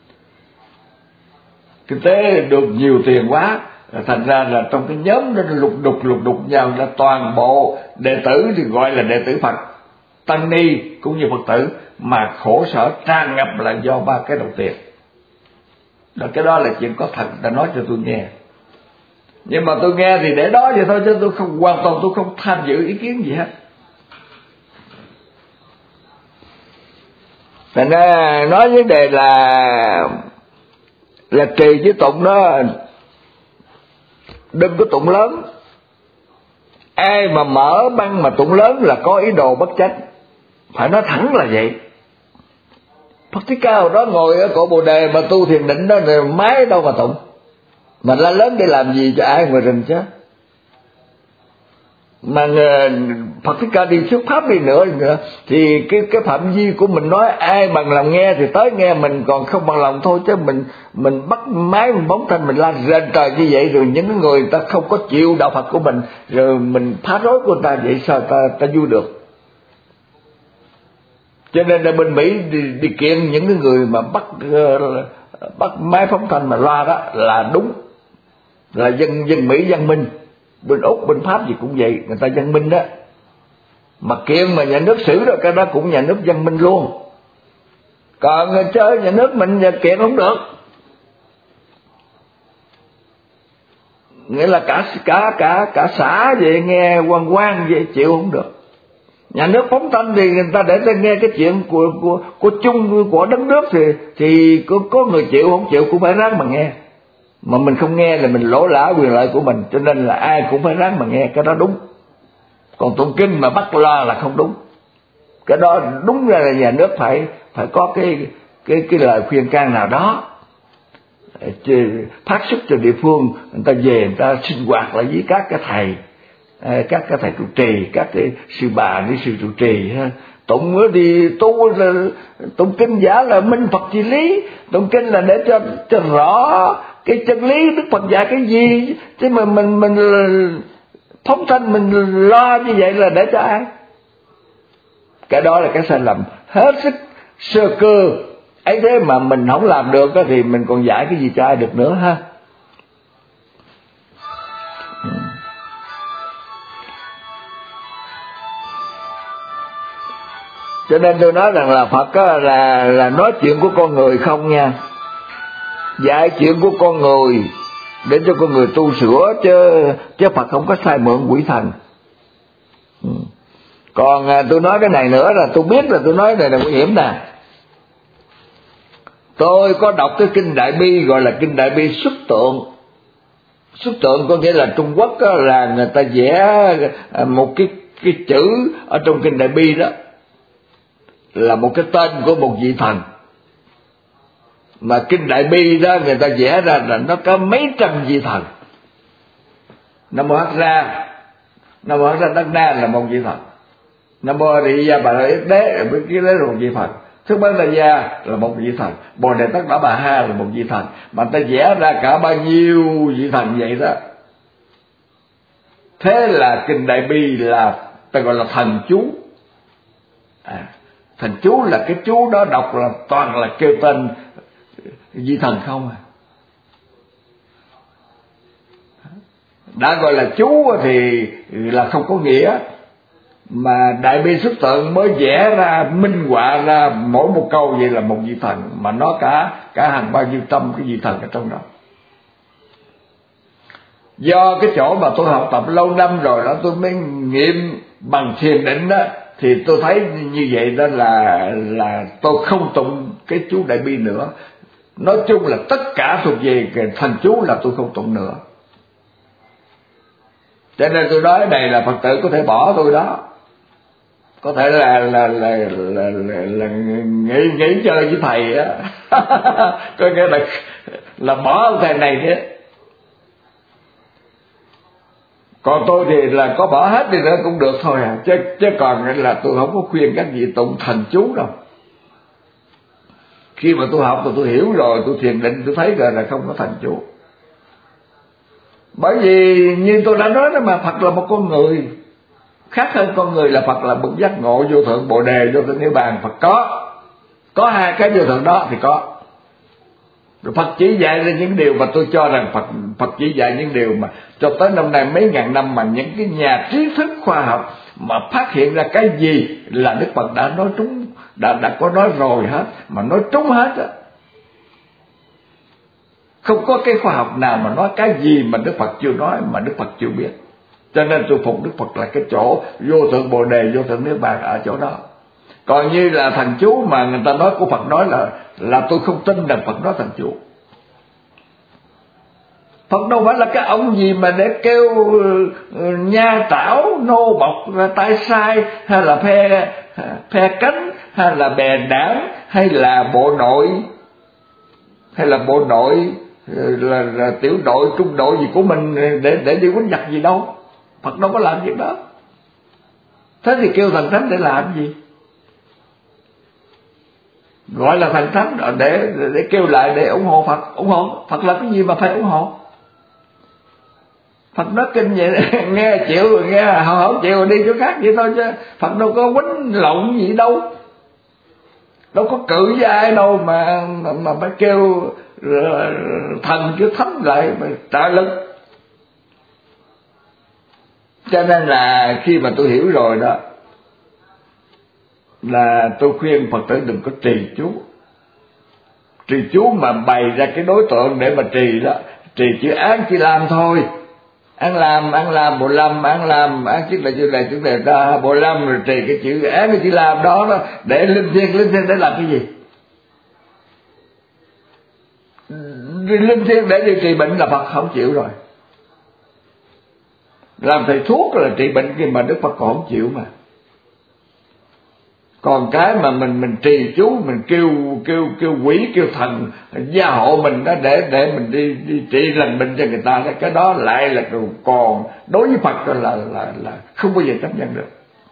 kinh tế được nhiều tiền quá, thành ra là trong cái nhóm đó lục đục lục đục nhau, là toàn bộ đệ tử thì gọi là đệ tử Phật, tăng ni cũng như Phật tử, mà khổ sở tràn ngập là do ba cái đồng tiền. Đó, cái đó là chuyện có thật, ta nói cho tôi nghe. Nhưng mà tôi nghe thì để đó vậy thôi, chứ tôi không hoàn toàn tôi không tham dự ý kiến gì hết. Thành ra nói vấn đề là là trì với tụng đó, đừng có tụng lớn. Ai mà mở băng mà tụng lớn là có ý đồ bất chánh, phải nói thẳng là vậy. Phật Thích Ca hồi đó ngồi ở cội Bồ Đề mà tu thiền định đó, rồi máy đâu mà tụng, mà la lớn để làm gì cho ai ngoài rừng chứ. Mà Phật Thích Ca đi thuyết pháp đi nữa nữa thì cái cái phạm vi của mình nói ai bằng lòng nghe thì tới nghe, mình còn không bằng lòng thôi, chứ mình mình bắt máy mình bóng thanh mình la rền trời như vậy, rồi những người ta không có chịu đạo Phật của mình, rồi mình phá rối của người ta, vậy sao ta ta vui được. Cho nên là bên Mỹ đi, đi kiện những cái người mà bắt uh, bắt máy phóng thanh mà loa đó là đúng, là dân dân Mỹ văn minh. Bên Úc bên Pháp gì cũng vậy, người ta văn minh đó, mà kiện mà nhà nước xử đó, cái đó cũng nhà nước văn minh luôn. Còn chơi nhà nước mình kiện không được, nghĩa là cả cả cả cả xã vậy nghe quan quan vậy chịu không được. Nhà nước phóng thanh thì người ta để ta nghe cái chuyện của của của chung của đất nước, thì thì có có người chịu không chịu cũng phải ráng mà nghe. Mà mình không nghe là mình lỗ lã quyền lợi của mình, cho nên là ai cũng phải ráng mà nghe, cái đó đúng. Còn tụng kinh mà bắt lo là không đúng. Cái đó đúng ra là nhà nước phải phải có cái cái cái lời khuyên can nào đó phát xuất cho địa phương, người ta về người ta sinh hoạt lại với các cái thầy, các cái thầy trụ trì, các cái sư bà với sư trụ trì ha. Tụng đi tu là tụng kinh giả là minh Phật trị lý, tụng kinh là để cho cho rõ cái chân lý Đức Phật dạy cái gì, chứ mà mình mình phóng thanh mình lo như vậy là để cho ai? Cái đó là cái sai lầm hết sức sơ cơ ấy, thế mà mình không làm được thì mình còn dạy cái gì cho ai được nữa ha. Cho nên tôi nói rằng là Phật là là nói chuyện của con người không nha, dạy chuyện của con người để cho con người tu sửa, chứ chứ Phật không có sai mượn quỷ thần. Ừ. Còn à, tôi nói cái này nữa là tôi biết là tôi nói này là nguy hiểm nè. Tôi có đọc cái kinh Đại Bi gọi là kinh Đại Bi xuất tượng. Xuất tượng có nghĩa là Trung Quốc đó, là người ta vẽ một cái cái chữ ở trong kinh Đại Bi đó là một cái tên của một vị thần. Mà kinh Đại Bi đó người ta vẽ ra là nó có mấy trăm vị thần. Nam Mô Hắc Ra, Nam Mô Hắc Ra Đắc Na là một vị thần. Nam Mô Địa Gia Bà Lợi Đế cái đấy là một vị thần. Thức Bán La Gia là một vị thần. Bồ Đề Tất Đả Bà Ha là một vị thần. Mà ta vẽ ra cả bao nhiêu vị thần vậy đó. Thế là kinh Đại Bi là ta gọi là thần chú. À, thần chú là cái chú đó đọc là toàn là kêu tên vị thần không à. Đã gọi là chú thì là không có nghĩa, mà Đại Bi xuất tượng mới vẽ ra minh họa ra mỗi một câu vậy là một vị thần, mà nó cả cả hàng bao nhiêu trăm cái vị thần ở trong đó. Do cái chỗ mà tôi học tập lâu năm rồi đó, tôi mới nghiệm bằng thiền định đó, thì tôi thấy như vậy đó là là tôi không tụng cái chú Đại Bi nữa. Nói chung là tất cả thuộc về cái thần chú là tôi không tụng nữa. Cho nên tôi nói này là Phật tử có thể bỏ tôi đó, có thể là là là là, là, là nghỉ nghỉ chơi với thầy á. Có nghĩa là là bỏ ông thầy này thế. Còn tôi thì là có bỏ hết đi nữa cũng được thôi à, chứ chứ còn là tôi không có khuyên các vị tụng thần chú đâu. Khi mà tôi học thì tôi hiểu rồi, tôi thiền định tôi thấy rồi là không có thần chú. Bởi vì như tôi đã nói đó mà, Phật là một con người, khác hơn con người là Phật là bậc giác ngộ vô thượng bồ đề, vô thượng niết bàn. Phật có có hai cái vô thượng đó thì có. Rồi Phật chỉ dạy ra những điều mà tôi cho rằng Phật Phật chỉ dạy những điều mà cho tới năm nay mấy ngàn năm mà những cái nhà trí thức khoa học mà phát hiện ra cái gì là Đức Phật đã nói trúng, đã đã có nói rồi hết, mà nói trúng hết á. Không có cái khoa học nào mà nói cái gì mà Đức Phật chưa nói, mà Đức Phật chưa biết. Cho nên tôi phục Đức Phật là cái chỗ vô thượng bồ đề, vô thượng niết bàn ở chỗ đó. Còn như là thần chú mà người ta nói của Phật nói là là tôi không tin rằng Phật nói thần chú. Phật đâu phải là cái ông gì mà để kêu nha trảo nô bọc tay sai, hay là phe phe cánh, hay là bè đảng, hay là bộ đội, hay là bộ đội là, là tiểu đội trung đội gì của mình để để đi quýnh giặc gì đâu. Phật đâu có làm việc đó. Thế thì kêu thần thánh để làm gì? Gọi là thần thánh để để kêu lại để ủng hộ Phật. Ủng hộ Phật là cái gì mà phải ủng hộ? Phật nói kinh vậy nghe chịu rồi, nghe không, không chịu rồi đi chỗ khác vậy thôi, chứ Phật đâu có quýnh lộn gì đâu, đâu có cự với ai đâu mà mà, mà phải kêu thần kêu thánh lại mà trợ lực. Cho nên là khi mà tôi hiểu rồi đó, là tôi khuyên Phật tử đừng có trì chú. Trì chú mà bày ra cái đối tượng để mà trì đó, trì chữ án chỉ làm thôi. Ăn làm, ăn làm, bộ lâm, ăn làm, ăn chức là chữ này, chữ này ra, bộ lâm rồi trì cái chữ án cái chữ làm đó đó, để linh thiêng, linh thiêng để làm cái gì? Linh thiêng để điều trị bệnh là Phật không chịu rồi. Làm thầy thuốc là trị bệnh kia mà Đức Phật còn không chịu mà. Còn cái mà mình mình trì chú, mình kêu kêu kêu quỷ, kêu thần gia hộ mình đó để để mình đi đi trị lành bệnh cho người ta đó, cái đó lại là còn đối với Phật là là là không bao giờ chấp nhận được.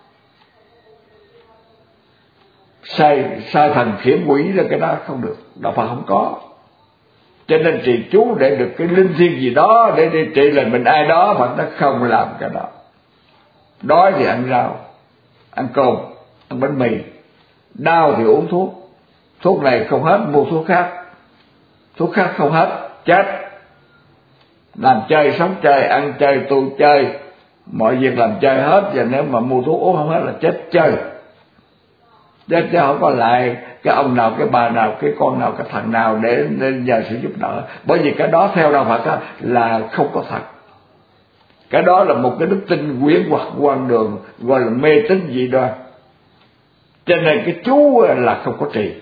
Sai sai thần khiển quỷ là cái đó không được, đạo Phật không có. Cho nên trì chú để được cái linh thiêng gì đó để đi trị lành bệnh ai đó, Phật nó không làm cái đó. Đói thì ăn rau, ăn cơm, ăn bánh mì, đau thì uống thuốc, thuốc này không hết mua thuốc khác, thuốc khác không hết chết. Làm chơi sống chơi, ăn chơi tu chơi, mọi việc làm chơi hết. Và nếu mà mua thuốc uống không hết là chết chơi, chết chứ không có lại cái ông nào, cái bà nào, cái con nào, cái thằng nào để, để nhờ sự giúp đỡ. Bởi vì cái đó theo đạo Phật là không có thật. Cái đó là một cái đức tin quyến hoặc quan đường, gọi là mê tín dị đoan. Cho nên cái chú là không có trì.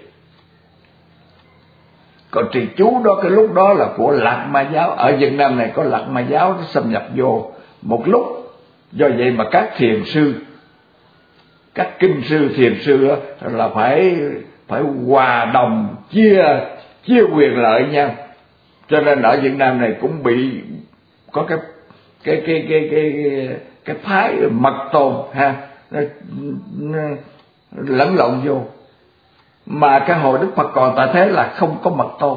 Còn trì chú đó cái lúc đó là của Lạc Ma giáo. Ở Việt Nam này có Lạc Ma giáo nó xâm nhập vô một lúc. Do vậy mà các thiền sư, các kinh sư, thiền sư đó, là phải phải hòa đồng chia chia quyền lợi nhau. Cho nên ở Việt Nam này cũng bị có cái cái cái cái cái cái, cái phái mật tôn ha, nó, nó lẫn lộn vô. Mà cái hồi Đức Phật còn tại thế là không có mật tôn,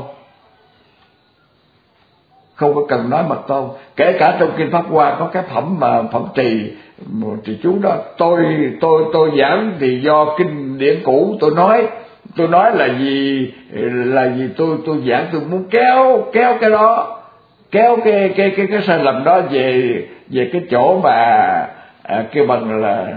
không có cần nói mật tôn. Kể cả trong kinh Pháp Hoa có cái phẩm mà phẩm trì trì chú đó, tôi tôi tôi giảng thì do kinh điển cũ tôi nói, tôi nói là gì là gì tôi tôi giảng tôi muốn kéo kéo cái đó, kéo cái cái cái cái sai lầm đó về về cái chỗ mà à, kêu bằng là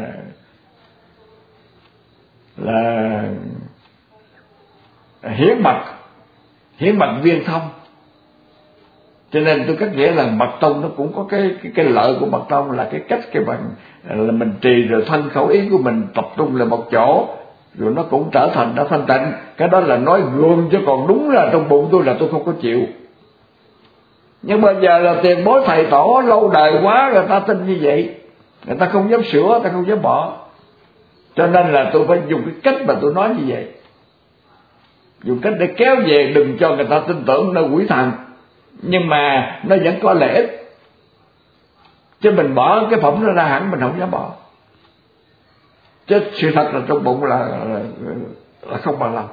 là hiến mật hiến mật viên thông. Cho nên tôi cách nghĩa là mật tông nó cũng có cái cái, cái lợi của mật tông là cái cách cái bằng là mình trì rồi thân khẩu ý của mình tập trung lại một chỗ, rồi nó cũng trở thành nó thanh tịnh. Cái đó là nói gương, chứ còn đúng là trong bụng tôi là tôi không có chịu. Nhưng bây giờ là tiền bối thầy tổ lâu đời quá, người ta tin như vậy, người ta không dám sửa, người ta không dám bỏ. Cho nên là tôi phải dùng cái cách mà tôi nói như vậy, dùng cách để kéo về, đừng cho người ta tin tưởng nơi quỷ thần, nhưng mà nó vẫn có lợi ích. Chứ mình bỏ cái phẩm nó ra hẳn mình không dám bỏ. Chứ sự thật là trong bụng là, là, là không bằng lòng.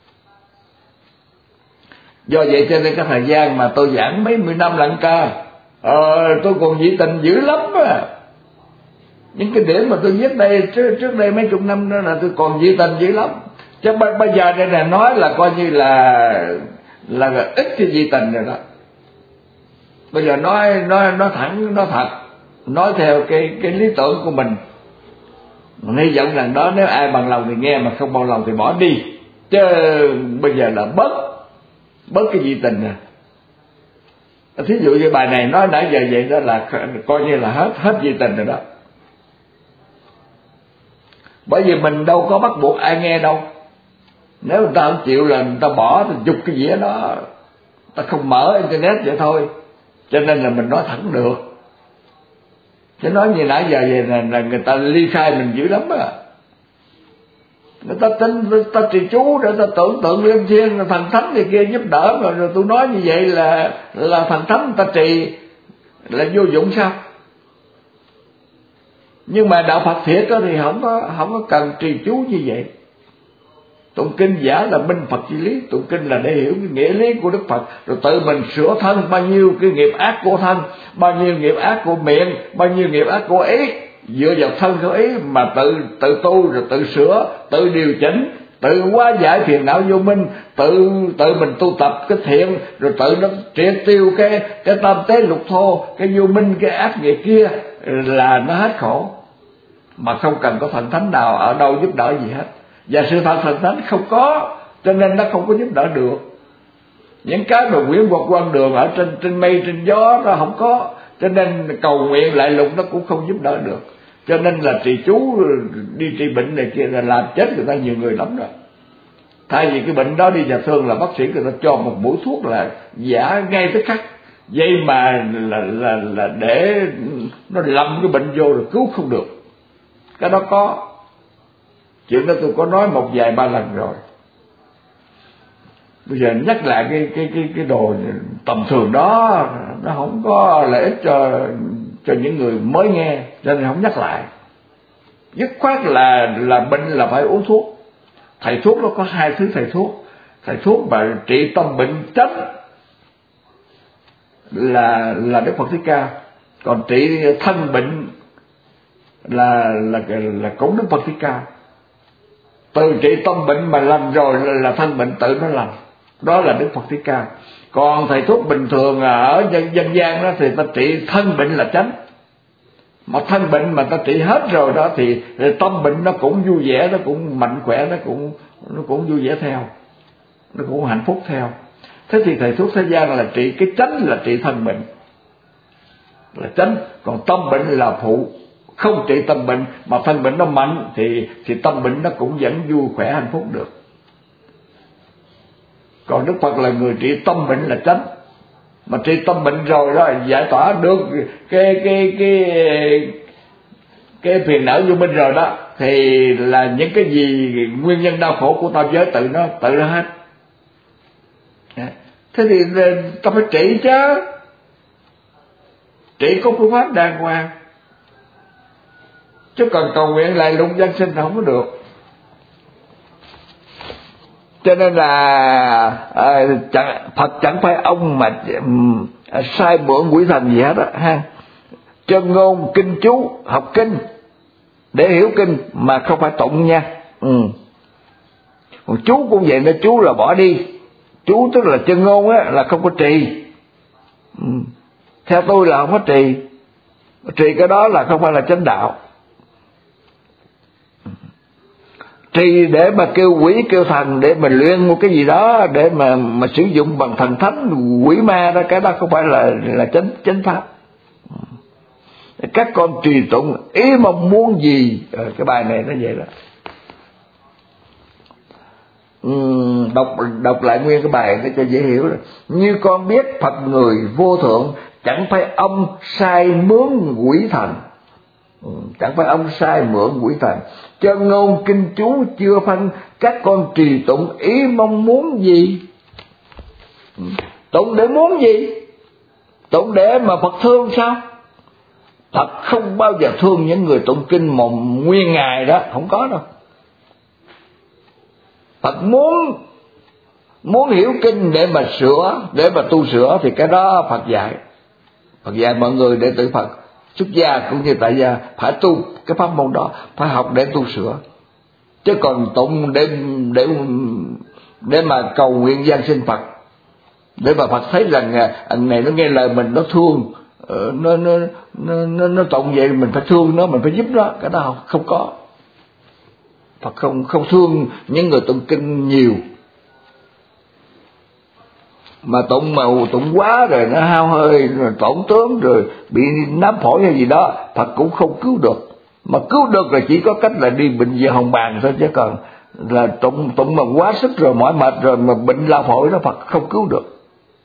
Do vậy cho nên cái thời gian mà tôi giảng mấy mươi năm lặng ca, ờ, tôi còn dị tình dữ lắm á. Những cái điểm mà tôi viết đây trước, trước đây mấy chục năm đó là tôi còn dị tình dữ lắm. Chứ bây giờ đây là nói là coi như là là ít cái dị tình rồi đó. Bây giờ nói nói nói thẳng, nói thật, nói theo cái cái lý tưởng của mình. Mình hy vọng rằng đó, nếu ai bằng lòng thì nghe, mà không bằng lòng thì bỏ đi. Chứ bây giờ là bớt bớt cái dị tình nè. Thí dụ như bài này nói nãy giờ vậy đó là coi như là hết hết dị tình rồi đó. Bởi vì mình đâu có bắt buộc ai nghe đâu. Nếu người ta không chịu là người ta bỏ, thì dục cái gì đó, ta không mở internet vậy thôi. Cho nên là mình nói thẳng được. Chứ nói như nãy giờ vậy là, là người ta ly khai mình dữ lắm á. Người ta tin, người ta trì chú, người ta tưởng tượng lên thiên là thần thánh này kia giúp đỡ, rồi, rồi tôi nói như vậy là là thần thánh người ta trì là vô dụng sao? Nhưng mà đạo Phật thiệt đó thì không có không có cần trì chú như vậy. Tụng kinh giả là minh Phật chi lý, tụng kinh là để hiểu cái nghĩa lý của Đức Phật, rồi tự mình sửa thân bao nhiêu cái nghiệp ác của thân, bao nhiêu nghiệp ác của miệng, bao nhiêu nghiệp ác của ý, dựa vào thân khẩu ý mà tự tự tu, rồi tự sửa, tự điều chỉnh, tự hóa giải phiền não vô minh, tự tự mình tu tập cái thiện, rồi tự nó triệt tiêu cái cái tam tế lục thô, cái vô minh, cái ác nghiệp kia, là nó hết khổ, mà không cần có thần thánh nào ở đâu giúp đỡ gì hết. Và sự thật thần thánh không có, cho nên nó không có giúp đỡ được. Những cái mà quyển hoặc quan đường ở trên trên mây trên gió nó không có, cho nên cầu nguyện lại lục nó cũng không giúp đỡ được. Cho nên là trì chú đi trị bệnh này kia là làm chết người ta nhiều người lắm rồi. Thay vì cái bệnh đó đi nhà thương là bác sĩ người ta cho một mũi thuốc là giả ngay tức khắc, vậy mà là là là để nó lầm cái bệnh vô rồi cứu không được. Cái đó có. Chuyện đó tôi có nói một vài ba lần rồi. Bây giờ nhắc lại cái cái cái cái đồ tầm thường đó, nó không có lợi ích cho cho những người mới nghe, cho nên không nhắc lại. Dứt khoát là là bệnh là phải uống thuốc. Thầy thuốc nó có hai thứ thầy thuốc. Thầy thuốc mà trị tâm bệnh chánh là là Đức Phật Thích Ca, còn trị thân bệnh là là là, là cũng Đức Phật Thích Ca. Từ trị tâm bệnh mà lành rồi là, là thân bệnh tự nó lành, đó là Đức Phật Thích Ca. Còn thầy thuốc bình thường ở dân, dân gian đó thì ta trị thân bệnh là chánh, mà thân bệnh mà ta trị hết rồi đó thì, thì tâm bệnh nó cũng vui vẻ, nó cũng mạnh khỏe, nó cũng nó cũng vui vẻ theo, nó cũng hạnh phúc theo. Thế thì thầy thuốc thế gian là trị cái chánh, là trị thân bệnh là chánh, còn tâm bệnh là phụ. Không trị tâm bệnh mà thân bệnh nó mạnh thì thì tâm bệnh nó cũng vẫn vui khỏe hạnh phúc được. Còn Đức Phật là người trị tâm bệnh là chánh, mà trị tâm bệnh rồi đó giải tỏa được cái cái cái cái phiền não vô minh rồi đó, thì là những cái gì nguyên nhân đau khổ của tam giới tự nó tự nó hết. Thế thì ta phải trị chứ, trị có phương pháp đàng hoàng, chứ còn cầu nguyện lại lung dân sinh không có được. Cho nên là à, chẳng, Phật chẳng phải ông mà à, sai mượn quỷ thần gì hết đó, ha. Chân ngôn kinh chú, học kinh để hiểu kinh mà không phải tụng nha. Ừ. Còn chú cũng vậy, nó chú là bỏ đi, chú tức là chân ngôn á, là không có trì. Ừ. Theo tôi là không có trì, trì cái đó là không phải là chánh đạo. trì để mà kêu quỷ kêu thần, để mà luyện một cái gì đó để mà mà sử dụng bằng thần thánh quỷ ma đó, cái đó không phải là là chánh chánh pháp. Các con trì tụng ý mong muốn gì, cái bài này nó vậy đó. Uhm, đọc đọc lại nguyên cái bài để cho dễ hiểu rồi. Như con biết Phật người vô thượng, chẳng phải ông sai mướn quỷ thần, chẳng phải ông sai mượn quỷ thần. Chân ngôn kinh chú chưa phân, các con trì tụng ý mong muốn gì? Tụng để muốn gì? Tụng để mà Phật thương sao? Phật không bao giờ thương những người tụng kinh một nguyên ngày đó, không có đâu. Phật muốn muốn hiểu kinh để mà sửa, để mà tu sửa thì cái đó Phật dạy. Phật dạy mọi người đệ tử Phật xuất gia cũng như tại gia phải tu cái pháp môn đó, phải học để tu sửa. Chứ còn tụng để để để mà cầu nguyện giang sinh Phật, để mà Phật thấy rằng anh này nó nghe lời mình, nó thương, nó nó nó nó, nó tụng vậy mình phải thương nó, mình phải giúp nó, cái đó không có. Phật không không thương những người tụng kinh nhiều, mà tụng mà tụng quá rồi nó hao hơi, rồi tổn tướng, rồi bị nám phổi hay gì đó, Phật cũng không cứu được. Mà cứu được là chỉ có cách là đi bệnh viện Hồng Bàng thôi, chứ còn là tụng tụng mà quá sức rồi mỏi mệt rồi mà bệnh lao phổi đó Phật không cứu được.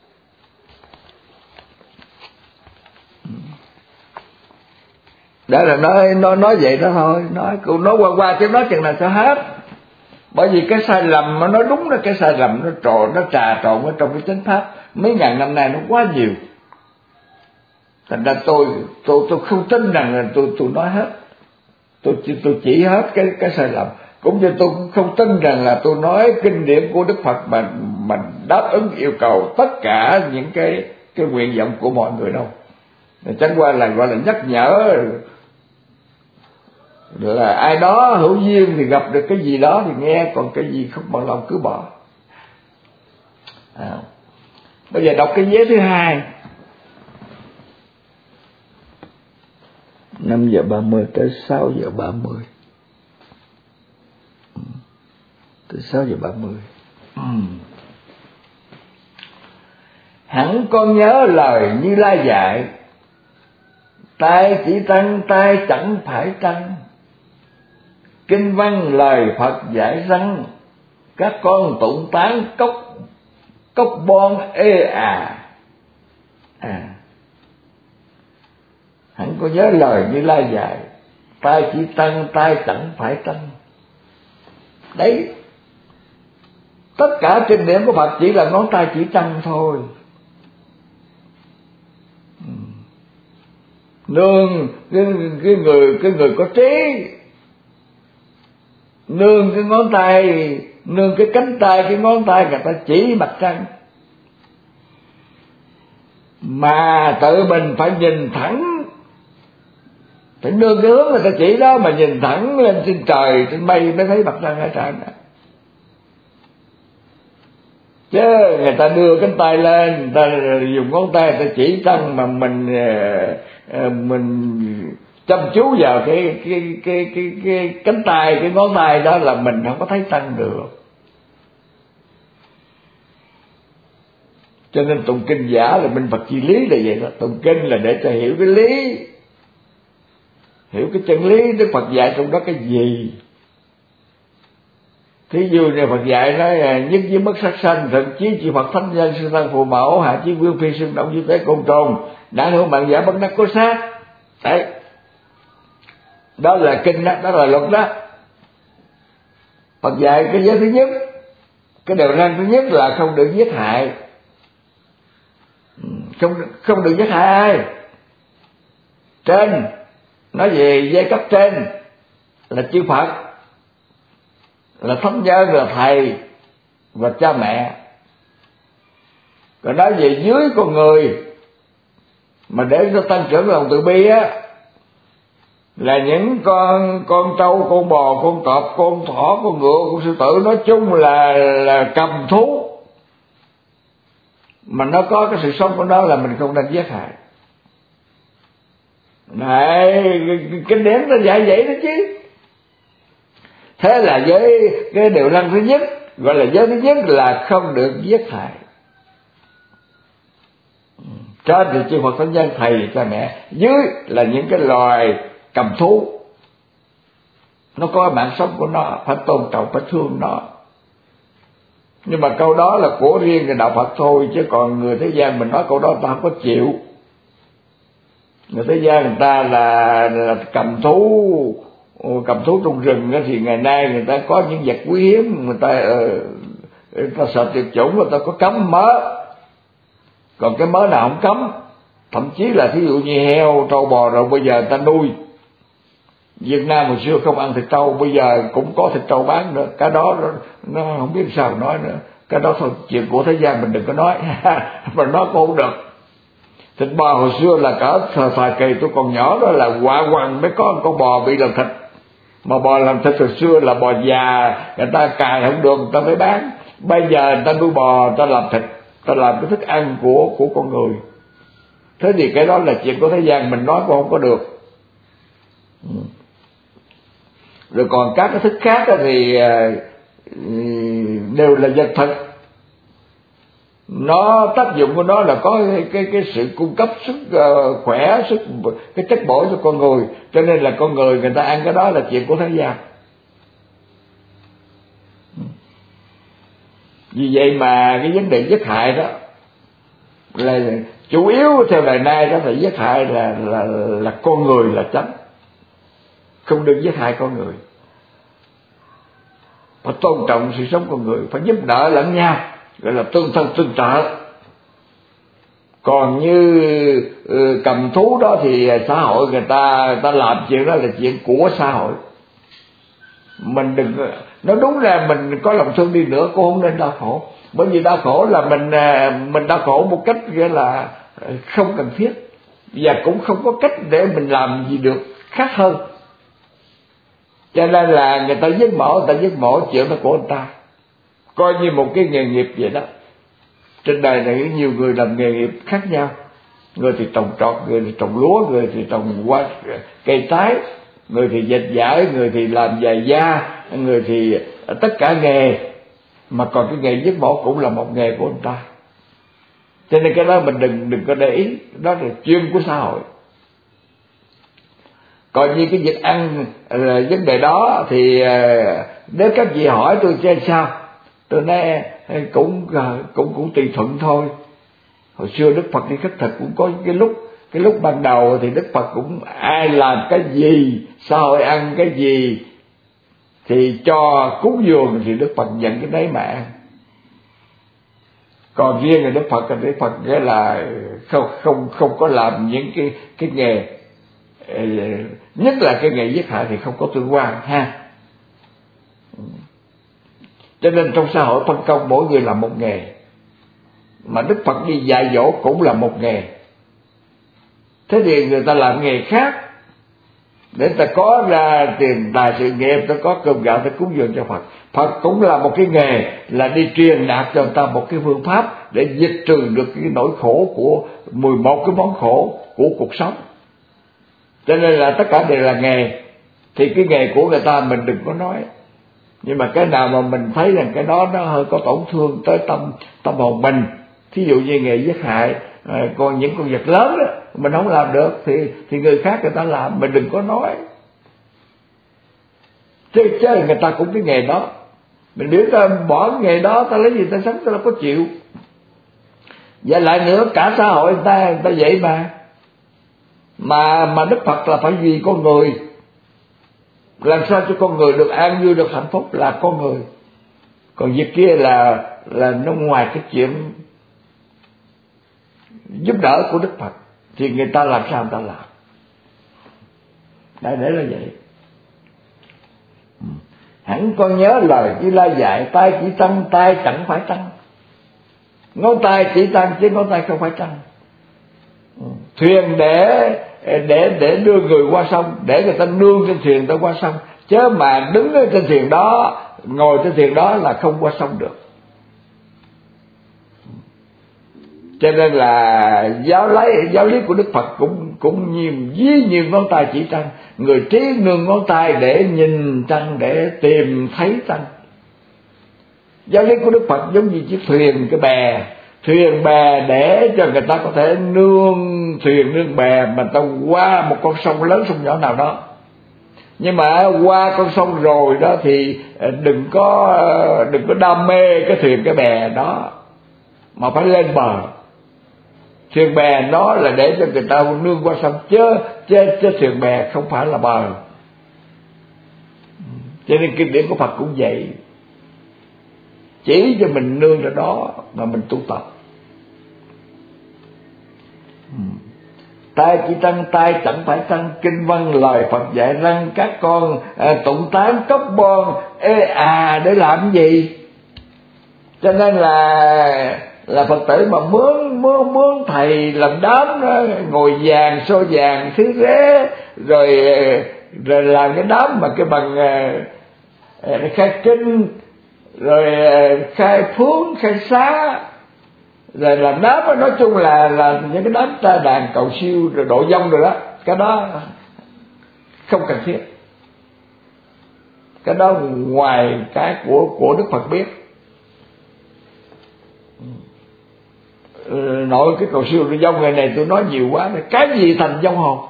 Đó là nói nói nói vậy đó thôi, nói cũng nói qua qua chứ nói chừng nào cho hết. Bởi vì cái sai lầm mà nói đúng là cái sai lầm nó trộn, nó trà trộn ở trong cái chánh pháp mấy ngàn năm nay nó quá nhiều. Thành ra tôi tôi tôi không tin rằng là tôi tôi nói hết, tôi chỉ tôi chỉ hết cái cái sai lầm, cũng như tôi cũng không tin rằng là tôi nói kinh điển của Đức Phật mà mà đáp ứng yêu cầu tất cả những cái cái nguyện vọng của mọi người đâu. Chẳng qua là gọi là nhắc nhở, là ai đó hữu duyên thì gặp được cái gì đó thì nghe, còn cái gì không bằng lòng cứ bỏ. À, bây giờ đọc cái vế thứ hai, năm giờ ba mươi tới sáu giờ ba mươi, tới sáu giờ ba mươi. uhm. Hẳn con nhớ lời Như Lai dạy, tai chỉ tăng tai chẳng phải tăng, kinh văn lời Phật dạy rằng, các con tụng tán cốc cốc bon ê à. À, hẳn có nhớ lời Như Lai dạy, tai chỉ tăng tai chẳng phải tăng. Đấy, tất cả kinh điển của Phật chỉ là ngón tay chỉ tăng thôi. Nương cái, cái người cái người có trí, nương cái ngón tay, nương cái cánh tay, cái ngón tay người ta chỉ mặt trăng, mà tự mình phải nhìn thẳng, phải nương cái hướng người ta chỉ đó mà nhìn thẳng lên trên trời, trên mây mới thấy mặt trăng ở trên. Chứ người ta đưa cánh tay lên, người ta dùng ngón tay người ta chỉ trăng, mà mình mình chăm chú vào cái cái cái cái cái cánh tay, cái ngón tay đó là mình không có thấy trăng được. Cho nên tụng kinh giả là minh Phật chi lý là vậy đó. Tụng kinh là để cho hiểu cái lý, hiểu cái chân lý Đức Phật dạy trong đó cái gì. Thí dụ như Phật dạy nói nhất với bất sát sanh, thậm chí chư Phật thánh nhân sư tăng phù mẫu, hạ chí vương phi xương động như thế côn trùng, đã hữu mạng giả bất đắc có sát. Đấy, đó là kinh đó, đó là luật đó. Phật dạy cái giới thứ nhất, cái điều răn thứ nhất là không được giết hại, không không được giết hại ai. Trên nói về giai cấp trên là chư Phật, là thánh nhân, là thầy và cha mẹ. Còn nói về dưới con người mà để cho tăng trưởng lòng từ bi á, là những con con trâu, con bò, con cọp, con thỏ, con ngựa, con sư tử, nói chung là là cầm thú mà nó có cái sự sống của nó, là mình không nên giết hại. Này, kinh điển nó dạy vậy đó chứ. Thế là giới cái điều răn thứ nhất, gọi là giới thứ nhất là không được giết hại. Trên thì chư Phật thánh nhân, thầy cha mẹ, dưới là những cái loài cầm thú, nó có mạng sống của nó, phải tôn trọng, phải thương nó. Nhưng mà câu đó là của riêng người đạo Phật thôi, chứ còn người thế gian mình nói câu đó ta không có chịu. Người thế gian người ta là, là cầm thú, cầm thú trong rừng thì ngày nay người ta có những vật quý hiếm, người ta người ta sợ tuyệt chủng, người ta có cấm mớ. Còn cái mớ nào không cấm, thậm chí là thí dụ như heo, trâu bò rồi bây giờ người ta nuôi. Việt Nam hồi xưa không ăn thịt trâu, bây giờ cũng có thịt trâu bán nữa. Cái đó nó, nó không biết sao nói nữa. Cái đó thôi, chuyện của thế gian mình đừng có nói. Mà nói cũng không được. Thịt bò hồi xưa là cả thời, thời kỳ tôi còn nhỏ đó là quả quằn mới có con bò bị làm thịt. Mà bò làm thịt hồi xưa là bò già, người ta cài không được, người ta mới bán. Bây giờ người ta nuôi bò, người ta làm thịt, người ta làm cái thức ăn của của con người. Thế thì cái đó là chuyện của thế gian, mình nói cũng không có được. Rồi còn các cái thức khác thì đều là vật thực. Nó tác dụng của nó là có cái cái, cái sự cung cấp sức uh, khỏe, sức cái chất bổ cho con người, cho nên là con người người ta ăn cái đó là chuyện của thế gian. Vì vậy mà cái vấn đề giết hại đó là chủ yếu theo đời nay đó, phải giết hại là là là con người là chánh, không được giết hại con người. Phải tôn trọng sự sống con người, phải giúp đỡ lẫn nhau, gọi là tương thân tương trợ. Còn như ừ, cầm thú đó thì xã hội người ta người ta làm chuyện đó là chuyện của xã hội. Mình đừng nói đúng là mình có lòng thương đi nữa cũng không nên đau khổ, bởi vì đau khổ là mình mình đau khổ một cách gọi là không cần thiết, và cũng không có cách để mình làm gì được khác hơn. Cho nên là người ta giết mổ, người ta giết mổ chuyện đó của người ta, coi như một cái nghề nghiệp vậy đó. Trên đời này nhiều người làm nghề nghiệp khác nhau, người thì trồng trọt, người thì trồng lúa, người thì trồng hoa cây trái, người thì dệt vải, người thì làm giày da, người thì tất cả nghề. Mà còn cái nghề giết mổ cũng là một nghề của người ta. Cho nên cái đó mình đừng đừng có để ý, đó là chuyên của xã hội. Còn như cái việc ăn là vấn đề đó thì nếu các vị hỏi tôi chơi sao, tôi nói cũng cũng cũng tùy thuận thôi. Hồi xưa Đức Phật đi khất thực cũng có cái lúc cái lúc ban đầu thì Đức Phật cũng ai làm cái gì, xã hội ăn cái gì thì cho cúng dường thì Đức Phật nhận cái đấy mà ăn. Còn riêng là Đức Phật thì Đức Phật nghĩa là không không không có làm những cái cái nghề, nhất là cái nghề giết hại thì không có tương quan ha. Cho nên trong xã hội phân công mỗi người làm một nghề, mà Đức Phật đi dạy dỗ cũng là một nghề. Thế thì người ta làm nghề khác để ta có ra tiền tài sự nghiệp, ta có cơm gạo, ta cúng dường cho Phật. Phật cũng là một cái nghề là đi truyền đạt cho người ta một cái phương pháp để diệt trừ được cái nỗi khổ của mười một cái món khổ của cuộc sống. Cho nên là tất cả đều là nghề. Thì cái nghề của người ta mình đừng có nói, nhưng mà cái nào mà mình thấy rằng cái đó nó hơi có tổn thương tới tâm tâm hồn mình, thí dụ như nghề giết hại, à, còn những con vật lớn đó mình không làm được thì thì người khác người ta làm, mình đừng có nói. Chứ, chứ người ta cũng cái nghề đó, mình biết ta bỏ cái nghề đó ta lấy gì ta sống, ta đâu có chịu. Và lại nữa cả xã hội người ta người ta vậy mà mà mà Đức Phật là phải vì con người, làm sao cho con người được an vui, được hạnh phúc là con người. Còn việc kia là là nó ngoài cái chuyện giúp đỡ của Đức Phật thì người ta làm sao người ta làm. Đại để là vậy. Hẳn con nhớ lời Như Lai dạy, tay chỉ tăng, tay chẳng phải tăng. Ngón tay chỉ tăng chứ ngón tay không phải tăng. Thuyền để để để đưa người qua sông, để người ta nương trên thuyền ta qua sông, chứ mà đứng ở trên thuyền đó, ngồi trên thuyền đó là không qua sông được. Cho nên là giáo lý giáo lý của Đức Phật cũng cũng nhiều ví như ngón tay chỉ tăng. người trí nương ngón tay để nhìn trăng, để tìm thấy trăng. Giáo lý của Đức Phật giống như chiếc thuyền, cái bè, thuyền bè để cho người ta có thể nương thuyền nương bè mà ta qua một con sông lớn sông nhỏ nào đó. Nhưng mà qua con sông rồi đó thì đừng có đừng có đam mê cái thuyền cái bè đó, mà phải lên bờ. Thuyền bè nó là để cho người ta nương qua sông, chứ chứ, chứ thuyền bè không phải là bờ. Cho nên kinh điển của Phật cũng vậy, chỉ cho mình nương ra đó mà mình tu tập. Tai chỉ trăng tai chẳng phải trăng, kinh văn lời Phật dạy rằng các con à, tụng tán cốc bon ê à để làm gì. Cho nên là là Phật tử mà mướn mướn mướn thầy làm đám đó, ngồi vàng xô vàng thứ rế, rồi rồi làm cái đám mà cái bằng uh, khai kinh, rồi uh, khai phướng khai xá, rồi làm đám đó, nói chung là là những cái đám ta đàn cầu siêu rồi độ vong rồi đó, cái đó không cần thiết. Cái đó ngoài cái của của Đức Phật biết. Nội cái cầu siêu rồi vong ngày này tôi nói nhiều quá, cái gì thành vong hồn?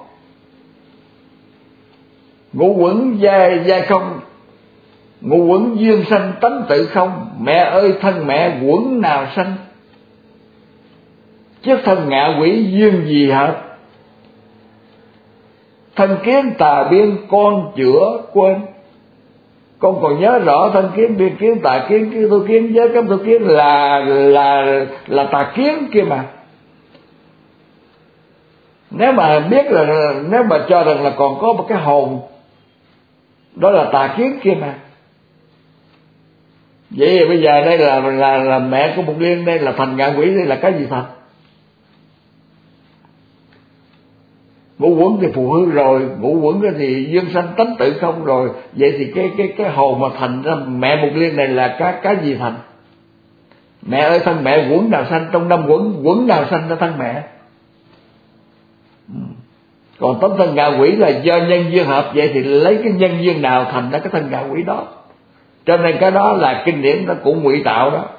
Ngũ quẩn giai giai không, ngũ quẩn duyên sanh tánh tự không. Mẹ ơi thân mẹ quẩn nào sanh, chứ thân ngạ quỷ duyên gì hợp. Thân kiến tà biên con chữa quên. Con còn nhớ rõ thân kiến biên kiến tà kiến kiến tu kiến giới cấm tu kiến là là là tà kiến kia mà. Nếu mà biết là, nếu mà cho rằng là còn có một cái hồn, đó là tà kiến kia mà. Vậy thì bây giờ đây là là là mẹ của Mục Liên, đây là thành ngạ quỷ, đây là cái gì thật? Ngũ quẩn thì phù hư rồi, ngũ quẩn thì dương sanh tánh tự không rồi. Vậy thì cái cái cái hồn mà thành ra mẹ Mục Liên này là cái cái gì thành? Mẹ ơi thân mẹ quẩn nào sanh, trong năm quẩn quẩn nào sanh ra thân mẹ. Còn tấm thân ngạ quỷ là do nhân duyên hợp, vậy thì lấy cái nhân duyên nào thành ra cái thân ngạ quỷ đó. Cho nên cái đó là kinh điển nó cũng ngụy tạo đó.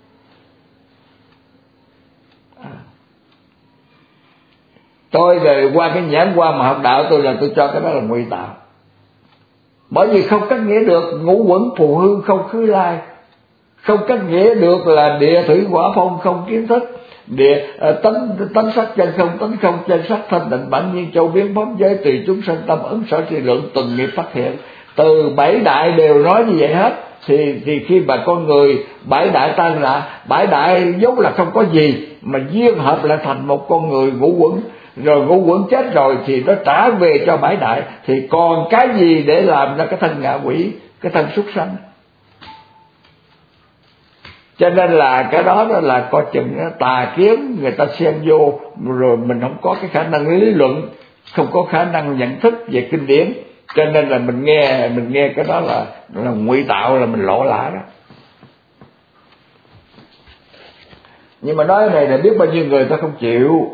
Tôi rồi qua cái nhãn qua mà học đạo tôi là tôi cho cái đó là ngụy tạo. Bởi vì không cách nghĩa được ngũ quẩn phù hư không khứ lai, không cách nghĩa được là địa thủy hỏa phong không kiến thức, địa uh, tánh tánh sắc chân không, tánh không chân sắc, thanh định bản nhiên châu biến pháp giới, tùy chúng sanh tâm ứng sở tri lượng tuần nghiệp phát hiện. Từ bảy đại đều nói như vậy hết. Thì thì khi mà con người bảy đại tan là bảy đại vốn là không có gì, mà duyên hợp lại thành một con người ngũ quẩn. Rồi ngũ quẩn chết rồi thì nó trả về cho bảy đại, thì còn cái gì để làm ra cái thân ngạ quỷ, cái thân súc sanh. Cho nên là cái đó đó là coi chừng tà kiến người ta xen vô, rồi mình không có cái khả năng lý luận, không có khả năng nhận thức về kinh điển, cho nên là mình nghe mình nghe cái đó là là ngụy tạo, là mình lộ lạ đó. Nhưng mà nói này là biết bao nhiêu người ta không chịu,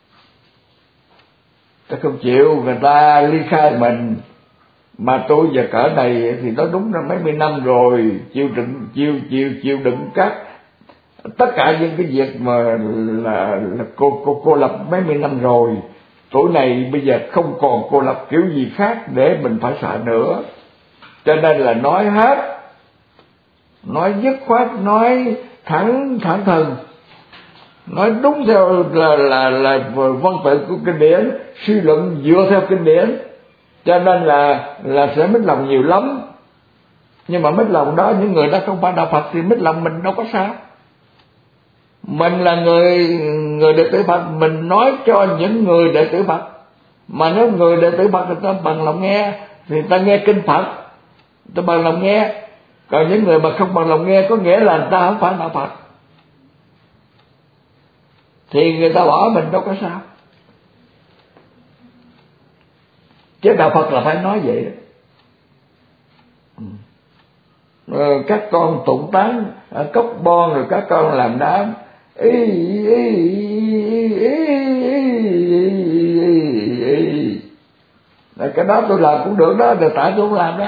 ta không chịu, người ta ly khai mình. Mà tôi giờ cỡ này thì nó đúng là mấy mươi năm rồi, chịu đựng chịu chịu chịu đựng các tất cả những cái việc mà là, là cô cô cô lập mấy mươi năm rồi. Tuổi này bây giờ không còn cô lập kiểu gì khác để mình phải sợ nữa. Cho nên là nói hết, nói dứt khoát, nói thẳng thẳng thừng, nói đúng theo là là là văn tự của kinh điển, suy luận dựa theo kinh điển. Cho nên là là sẽ mít lòng nhiều lắm. Nhưng mà mít lòng đó, những người đó không phải đạo Phật thì mít lòng mình đâu có sao. Mình là người người đệ tử Phật, mình nói cho những người đệ tử Phật. Mà nếu người đệ tử Phật người ta bằng lòng nghe thì người ta nghe kinh Phật, người ta bằng lòng nghe. Còn những người mà không bằng lòng nghe có nghĩa là người ta không phải đạo Phật, thì người ta bỏ mình đâu có sao. Chứ đạo Phật là phải nói vậy đó. Rồi các con tụng tán cốc bon, rồi các con làm đám ý, ý, ý, ý, ý, ý. Cái đó tôi làm cũng được đó, được tại tôi không làm đó.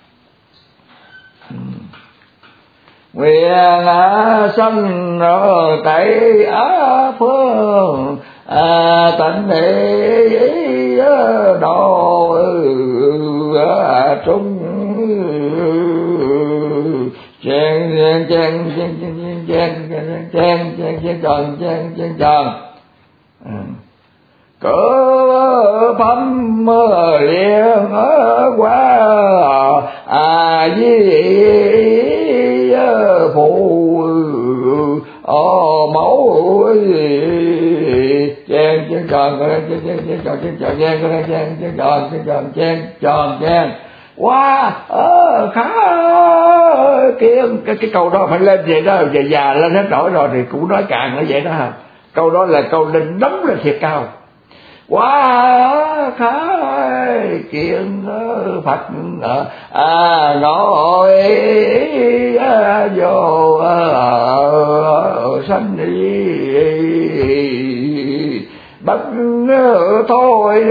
Nguyện sanh tại á phương à, tận để độ trung chen chen chen chen chen chen chen chen chen tròn chen chen tròn cỡ phẩm liền qua à di phụ ô mẫu chen chen tròn chen chen chen tròn chen tròn chen chen chen tròn chen tròn chen tròn chen qua ơ khá kia cái cái câu đó phải lên vậy đó, già già lên hết nổi rồi thì cũng nói càng nó vậy đó hả. Câu đó là câu lên đóng là thiệt cao. Quá khá chuyện Phật à ngồi vô sanh đi bất thôi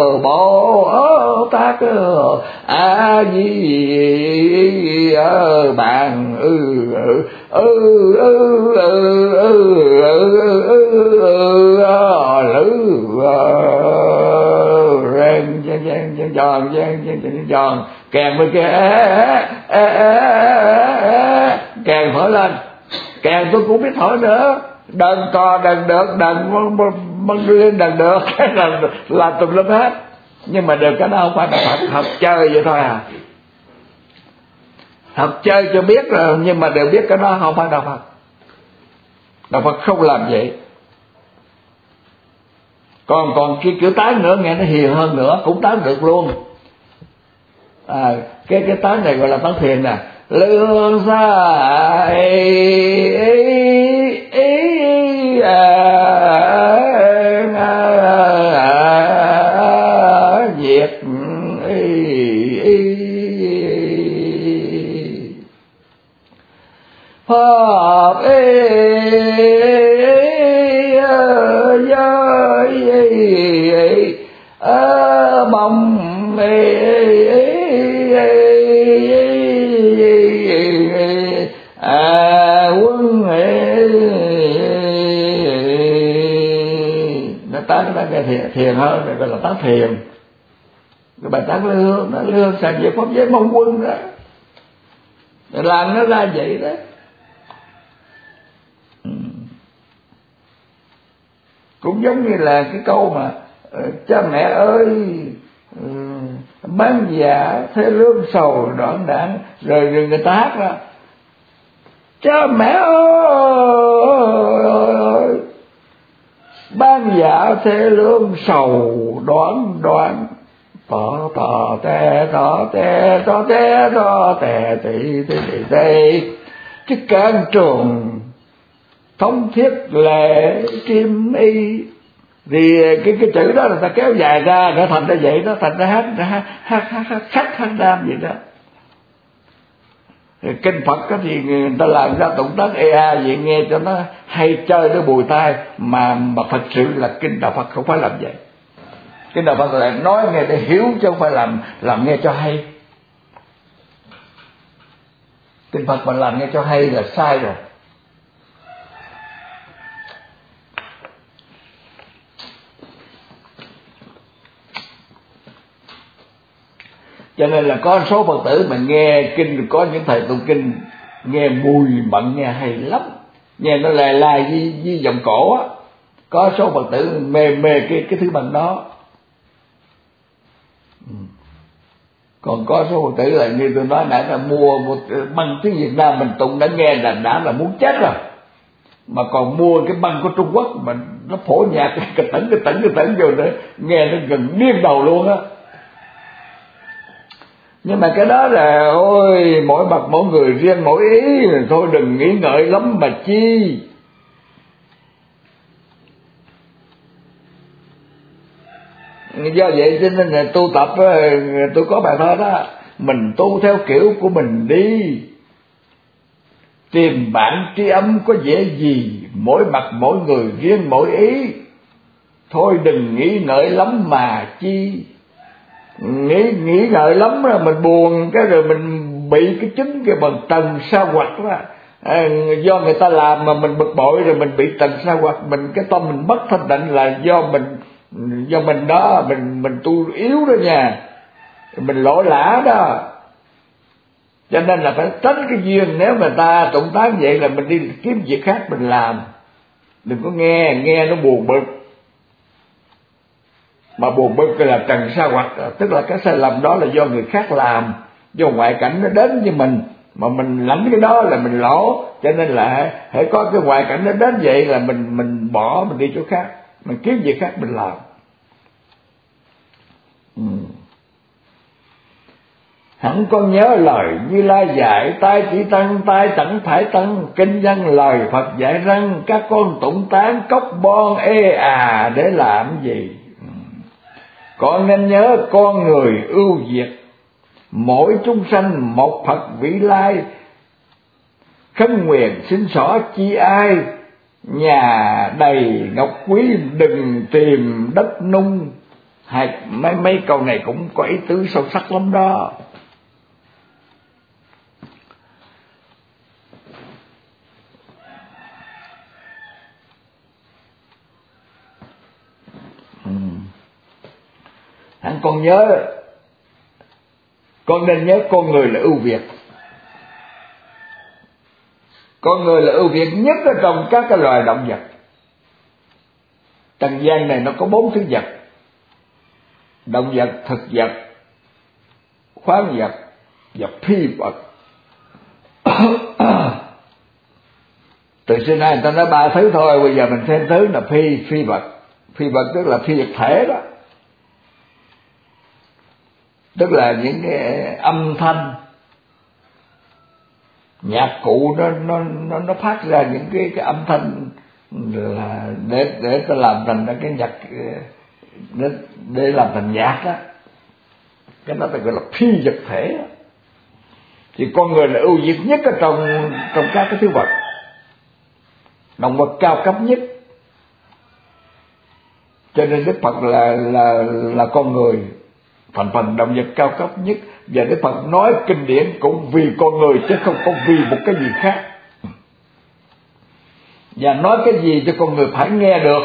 Bồ Tát a di bàn ư ư ư lữ ren chen chen chen tròn chen chen chen tròn kèn bên kia kèn thổi lên, kèn tôi cũng biết thổi nữa, đần to đần được đần măng lên đần được cái là là tùm lum hết, nhưng mà được cái đó không phải là Phật, học chơi vậy thôi à, học chơi cho biết rồi, nhưng mà đều biết cái đó không phải đạo Phật. Đạo Phật không làm vậy. Còn còn cái kiểu tán nữa nghe nó hiền hơn nữa, cũng tán được luôn. À, cái cái tán này gọi là tán thiền nè. Lương xa diệt pháp bông à quân nó tán nó nghe thiền, thiền hơn rồi gọi là tán thiền. Cái bài tán lương nó lương sạch về pháp giới mong quân đó, làm nó ra vậy đó. Cũng giống như là cái câu mà cha mẹ ơi bán giả thế lương sầu đoạn đảng, rồi, rồi người ta hát ra cha mẹ ơi bán giả thế lương sầu đoạn đoạn tỏ tỏ tè tỏ tè tỏ tè tỏ tè tì tì tì tì chứ can trường thống thiết lệ kim y. Thì cái cái chữ đó là ta kéo dài ra nó thành ra vậy đó, thành ra hát hát hát hát hát hát, hát đam vậy đó. Thì kinh Phật đó thì người ta làm ra động tác e a vậy nghe cho nó hay chơi nó bùi tai, mà mà thật sự là kinh đạo Phật không phải làm vậy. Kinh đạo Phật là nói nghe để hiểu chứ không phải làm làm nghe cho hay. Kinh Phật mà làm nghe cho hay là sai rồi. Cho nên là có số Phật tử mà nghe kinh, có những thầy tụng kinh nghe mùi mặn nghe hay lắm, nghe nó lai lai với, với giọng cổ á. Có số Phật tử mê mê cái cái thứ bằng đó. Còn có số Phật tử là như tôi nói nãy là mua một băng tiếng Việt Nam mình tụng đã nghe là đã là muốn chết rồi, mà còn mua cái băng của Trung Quốc mà nó phổ nhạc cái tẩn cái tẩn cái tẩn vô nữa nghe nó gần điên đầu luôn á. Nhưng mà cái đó là ôi mỗi bậc mỗi người riêng mỗi ý, thôi đừng nghĩ ngợi lắm mà chi. Do vậy cho nên là tu tập, tôi có bài thơ đó, mình tu theo kiểu của mình đi, tìm bạn tri âm có dễ gì, mỗi mặt mỗi người riêng mỗi ý, thôi đừng nghĩ ngợi lắm mà chi. nghĩ nghĩ ngợi lắm rồi mình buồn, cái rồi mình bị cái chính cái bằng trần sa hoặc đó. À, do người ta làm mà mình bực bội, rồi mình bị trần sa hoặc, mình cái tâm mình mất thanh tịnh là do mình do mình đó, mình mình tu yếu đó nha, mình lỗ lã đó. Cho nên là phải tránh cái duyên. Nếu mà ta tụng tán vậy là mình đi kiếm việc khác mình làm, đừng có nghe nghe nó buồn bực. Mà buồn bực là trần sa hoặc, tức là cái sai lầm đó là do người khác làm, do ngoại cảnh nó đến với mình, mà mình lãnh cái đó là mình lỗ. Cho nên là hãy có cái ngoại cảnh nó đến vậy là mình mình bỏ, mình đi chỗ khác, mình kiếm việc khác mình làm. ừ. Hẳn con nhớ lời Như Lai dạy, tai chỉ tăng tai chẳng phải tăng, kinh văn lời Phật dạy rằng các con tụng tán cốc bon ê à để làm gì. Con nên nhớ con người ưu việt, mỗi chúng sanh một Phật vĩ lai, khấn nguyện xin xỏ chi ai, nhà đầy ngọc quý đừng tìm đất nung. Hai mấy mấy câu này cũng có ý tứ sâu sắc lắm đó. Hẳn con nhớ, con nên nhớ con người là ưu việt. Con người là ưu việt nhất ở trong các cái loài động vật. Trần gian này nó có bốn thứ vật: động vật, thực vật, khoáng vật và phi vật. Từ xưa nay người ta nói ba thứ thôi, bây giờ mình thêm thứ là phi phi vật. Phi vật tức là phi vật thể đó, tức là những cái âm thanh nhạc cụ nó nó nó nó phát ra những cái cái âm thanh là để để ta làm thành cái nhạc, để, để làm thành nhạc đó, cái đó ta gọi là phi vật thể đó. Thì con người là ưu việt nhất ở trong trong các cái thứ vật, động vật cao cấp nhất. Cho nên Đức Phật là là là con người, thành phần động vật cao cấp nhất. Và Đức Phật nói kinh điển cũng vì con người chứ không có vì một cái gì khác. Và nói cái gì cho con người phải nghe được.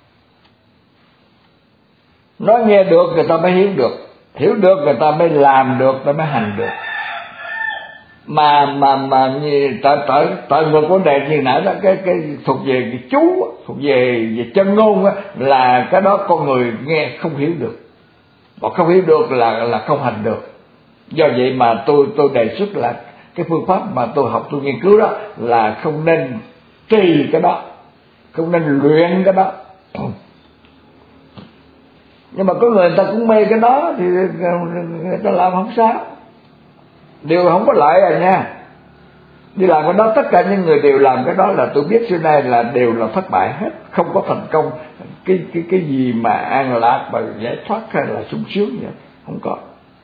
Nói nghe được người ta mới hiểu được, hiểu được người ta mới làm được, người ta mới hành được. Mà mà mà như tại tại tại người vấn đề như nãy đó, cái cái thuộc về cái chú, thuộc về về chân ngôn á, là cái đó con người nghe không hiểu được. Mà không hiểu được là là không hành được. Do vậy mà tôi tôi đề xuất là cái phương pháp mà tôi học, tôi nghiên cứu đó là không nên trì cái đó, không nên luyện cái đó. Nhưng mà có người, người ta cũng mê cái đó thì người ta làm không sao, điều không có lợi à nha. Đi làm cái đó, tất cả những người đều làm cái đó là tôi biết xưa nay là đều là thất bại hết, không có thành công cái cái cái gì mà an lạc và giải thoát hay là sung sướng vậy, không có.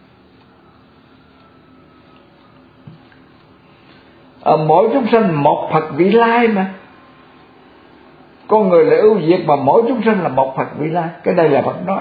À, mỗi chúng sanh một Phật vị lai mà. Con người là ưu việt mà mỗi chúng sanh là một Phật vị lai. Cái đây là Phật nói.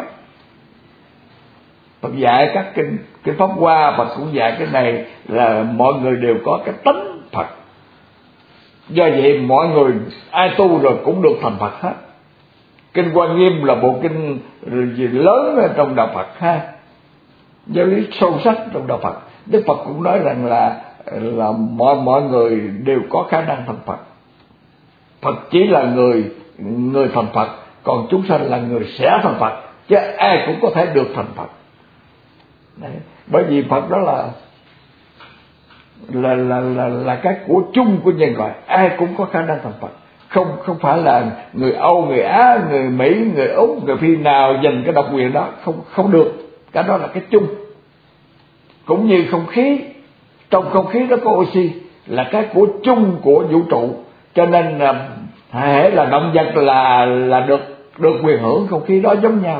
Phật dạy các kinh cái pháp hoa, Phật cũng dạy cái này là mọi người đều có cái tánh Phật. Do vậy mọi người ai tu rồi cũng được thành Phật hết. Kinh Hoa Nghiêm là bộ kinh gì lớn ở trong đạo Phật ha, giáo lý sâu sắc trong đạo Phật. Đức Phật cũng nói rằng là là mọi mọi người đều có khả năng thành Phật. Phật chỉ là người người thành Phật, còn chúng sanh là người sẽ thành Phật, chứ ai cũng có thể được thành Phật. Đấy. Bởi vì Phật đó là là là là là cái của chung của nhân loại, ai cũng có khả năng thành Phật. Không không phải là người Âu, người Á, người Mỹ, người Úc, người Phi nào giành cái độc quyền đó, không không được. Cái đó là cái chung. Cũng như không khí, trong không khí đó có oxy, là cái của chung của vũ trụ. Cho nên là hễ là động vật là là được được quyền hưởng không khí đó giống nhau.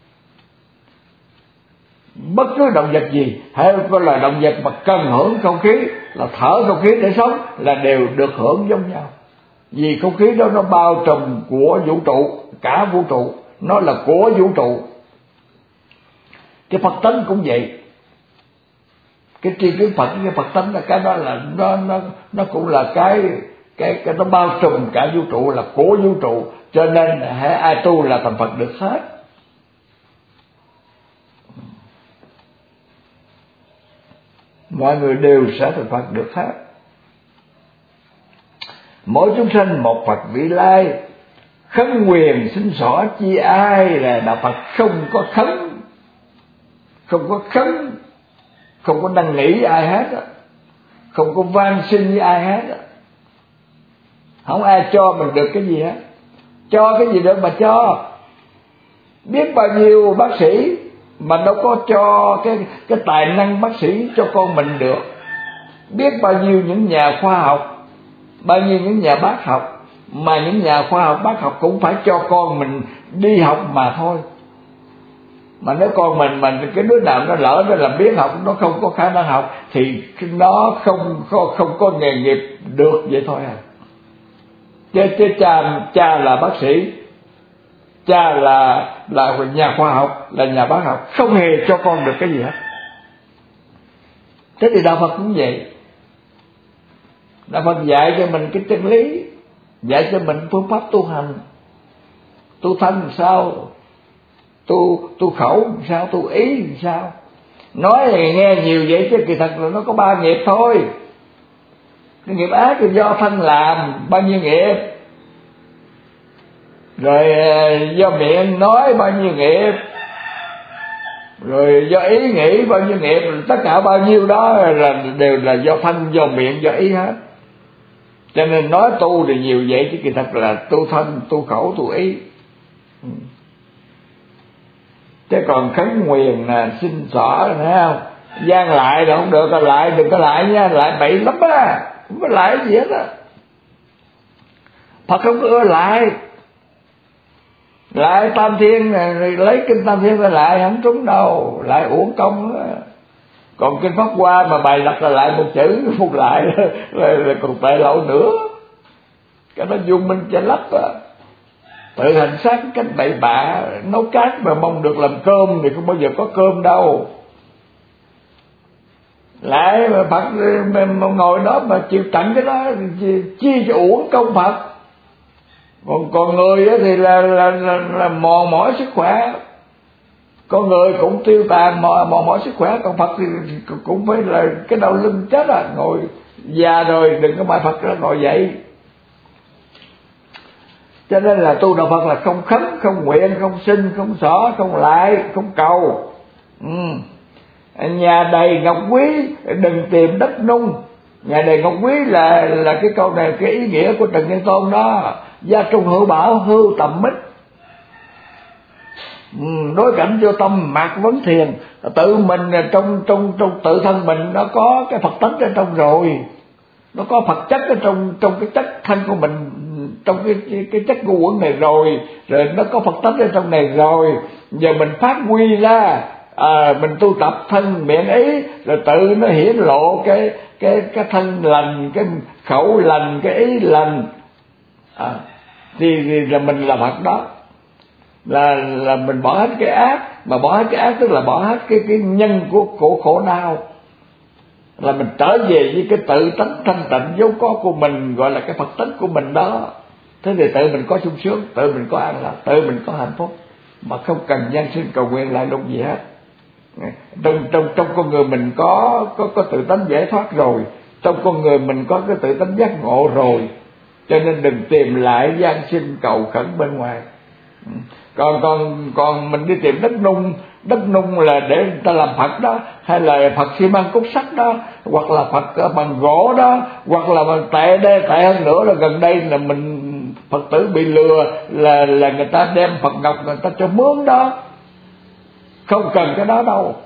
Bất cứ động vật gì, hễ có loài động vật mà cần hưởng không khí, là thở không khí để sống, là đều được hưởng giống nhau. Vì không khí đó nó bao trùm của vũ trụ, cả vũ trụ, nó là của vũ trụ. Cái Phật tánh cũng vậy. Cái tri kiến Phật, cái Phật tánh là cái đó là nó nó nó cũng là cái cái cái nó bao trùm cả vũ trụ, là của vũ trụ, cho nên ai tu là thành Phật được hết. Mọi người đều sẽ thành Phật được hết. Mỗi chúng sanh một Phật vị lai, khấn quyền xin xỏ chi ai là đạo Phật. Không có khấn, không có khấn, không có năn nỉ ai hết á, không có van xin với ai hết á. Không ai cho mình được cái gì hết. Cho cái gì được mà cho. Biết bao nhiêu bác sĩ mà đâu có cho cái cái tài năng bác sĩ cho con mình được. Biết bao nhiêu những nhà khoa học, bao nhiêu những nhà bác học, mà những nhà khoa học bác học cũng phải cho con mình đi học mà thôi. Mà nếu con mình mà cái đứa nào nó lỡ nó làm biến học, nó không có khả năng học, thì nó không không, không có nghề nghiệp được vậy thôi à. Chứ, chứ cha cha là bác sĩ, cha là là nhà khoa học, là nhà bác học, không hề cho con được cái gì hết. Thế thì đạo Phật cũng vậy. Đạo Phật dạy cho mình cái chân lý, dạy cho mình phương pháp tu hành. Tu thân làm sao, tu tu khẩu làm sao, tu ý làm sao. Nói thì nghe nhiều vậy chứ kỳ thật là nó có ba nghiệp thôi. Cái nghiệp ác thì do thân làm bao nhiêu nghiệp, rồi do miệng nói bao nhiêu nghiệp, rồi do ý nghĩ bao nhiêu nghiệp. Tất cả bao nhiêu đó là đều là do thân, do miệng, do ý hết. Cho nên nói tu thì nhiều vậy chứ kỳ thật là tu thân, tu khẩu, tu ý. Chứ còn khấn nguyền là xin xỏ, thấy không? Gian lại là không được, lại đừng có lại nha, lại bậy lắm á, không có lại gì hết á. Phật không có ưa lại. Lại Tam Thiên này, lấy kinh Tam Thiên ra lại không trúng đâu, lại uổng công đó. Còn kinh Pháp Hoa mà bài đặt là lại một chữ phục lại là, là còn tệ lậu nữa. Cái đó dung minh che lấp á. Tự hành xác cách bậy bạ, nấu cát mà mong được làm cơm thì không bao giờ có cơm đâu. Lại mà Phật mà, mà ngồi đó mà chịu tặng cái đó chi cho uổng công Phật. Còn còn người thì là là, là, là mòn mỏi sức khỏe. Con người cũng tiêu tàn mòn mòn mỏi sức khỏe, còn Phật thì cũng phải là cái đầu lưng chết à, ngồi già rồi đừng có bài Phật ra ngồi dậy. Cho nên là tu đạo Phật là không khấn, không nguyện, không xin, không xỏ, không lại, không cầu. Ừ. Nhà đầy ngọc quý đừng tìm đất nung. Nhà đầy ngọc quý là là cái câu này, cái ý nghĩa của Trần Nhân Tôn đó. Gia trung hữu bảo hưu tầm mít. Ừ, đối cảnh vô tâm mạc vấn thiền. Tự mình trong trong trong tự thân mình nó có cái Phật tánh ở trong rồi, nó có Phật chất ở trong trong cái chất thân của mình, trong cái cái, cái chất của quẩn này rồi, rồi nó có Phật tánh ở trong này rồi. Giờ mình phát huy ra, à, mình tu tập thân miệng ý, rồi tự nó hiển lộ cái cái cái thân lành, cái khẩu lành, cái ý lành, à, thì, thì là mình là Phật đó. Là là mình bỏ hết cái ác, mà bỏ hết cái ác tức là bỏ hết cái cái nhân của khổ khổ đau, là mình trở về với cái tự tánh thanh tịnh vốn có của mình, gọi là cái Phật tánh của mình đó. Thế thì tự mình có sung sướng, tự mình có an lạc, tự mình có hạnh phúc, mà không cần nhân sinh cầu nguyện lại lục gì hết. Trong trong trong con người mình có có có tự tánh giải thoát rồi, trong con người mình có cái tự tánh giác ngộ rồi, cho nên đừng tìm lại gian sinh cầu khẩn bên ngoài. Còn còn còn mình đi tìm đất nung, đất nung là để người ta làm Phật đó, hay là Phật xi măng cốt sắt đó, hoặc là Phật bằng gỗ đó, hoặc là bằng tệ đây tệ hơn nữa là gần đây là mình Phật tử bị lừa, là là người ta đem Phật ngọc người ta cho mướn đó. Không cần cái đó đâu.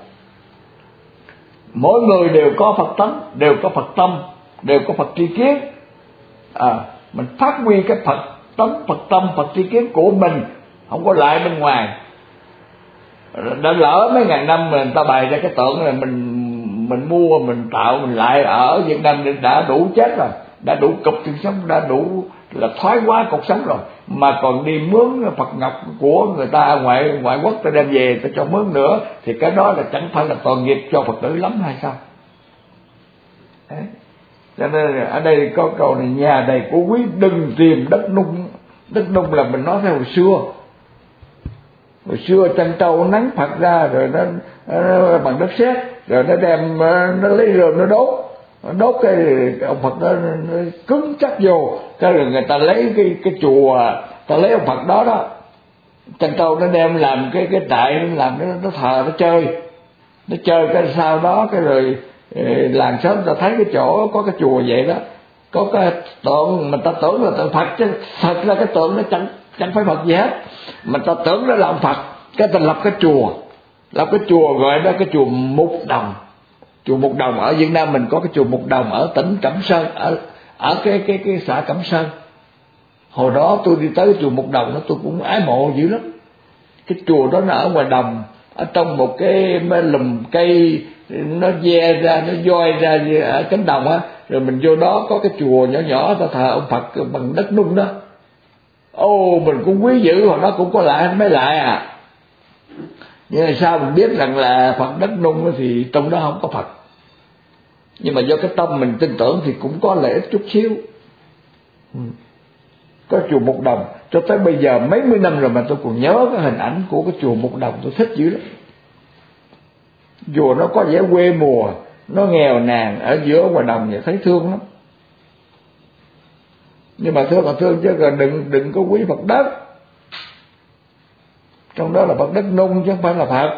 Mỗi người đều có Phật tánh, đều có Phật tâm, đều có Phật tri kiến. À, mình phát huy cái Phật tánh, Phật tâm, Phật tri kiến của mình, không có lại bên ngoài. Đã lỡ mấy ngàn năm người ta bày ra cái tượng là mình mình mua, mình tạo, mình lại ở Việt Nam đã đủ chết rồi, đã đủ cục tiền sống, đã đủ là thoái hóa cuộc sống rồi, mà còn đi mướn Phật ngọc của người ta ngoại ngoại quốc ta đem về ta cho mướn nữa, thì cái đó là chẳng phải là tội nghiệp cho Phật tử lắm hay sao? Đấy. Cho nên ở đây có câu này: nhà đầy của quý đừng tìm đất nung. Đất nung là mình nói theo hồi xưa. Hồi xưa Trân Châu nắng Phật ra rồi nó, nó bằng đất sét, rồi nó đem nó lấy rơm nó đốt, nó đốt cái ông Phật nó, nó cứng chắc vô, cái rồi người ta lấy cái cái chùa, ta lấy ông Phật đó đó, Trân Châu nó đem làm cái cái trại, nó làm nó, nó thờ nó chơi, nó chơi cái sau đó cái rồi làng xóm ta thấy cái chỗ có cái chùa vậy đó, có cái tượng mình ta tưởng là tượng Phật, chứ thật ra cái tượng nó chẳng chẳng phải Phật gì hết, mình ta tưởng nó là ông Phật, cái ta lập cái chùa, lập cái chùa gọi đó cái chùa Mục Đồng. Chùa Mục Đồng ở Việt Nam mình có cái chùa Mục Đồng ở tỉnh Cẩm Sơn, ở ở cái cái cái xã Cẩm Sơn. Hồi đó tôi đi tới chùa Mục Đồng đó tôi cũng ái mộ dữ lắm. Cái chùa đó nó ở ngoài đồng, ở trong một cái lùm cây nó ve ra, nó voi ra ở cánh đồng á, rồi mình vô đó có cái chùa nhỏ nhỏ ta thờ ông Phật bằng đất nung đó. Ô mình cũng quý dữ, hồi đó cũng có lại mấy lại à. Nhưng mà sao mình biết rằng là Phật đất nung thì trong đó không có Phật. Nhưng mà do cái tâm mình tin tưởng thì cũng có lợi ích chút xíu. Có chùa Mục Đồng cho tới bây giờ mấy mươi năm rồi mà tôi còn nhớ cái hình ảnh của cái chùa Mục Đồng, tôi thích dữ lắm. Chùa nó có vẻ quê mùa, nó nghèo nàn ở giữa ngoài đồng vậy, thấy thương lắm. Nhưng mà thương là thương chứ còn đừng đừng có quý Phật đất. Trong đó là Phật đất nung chứ không phải là Phật.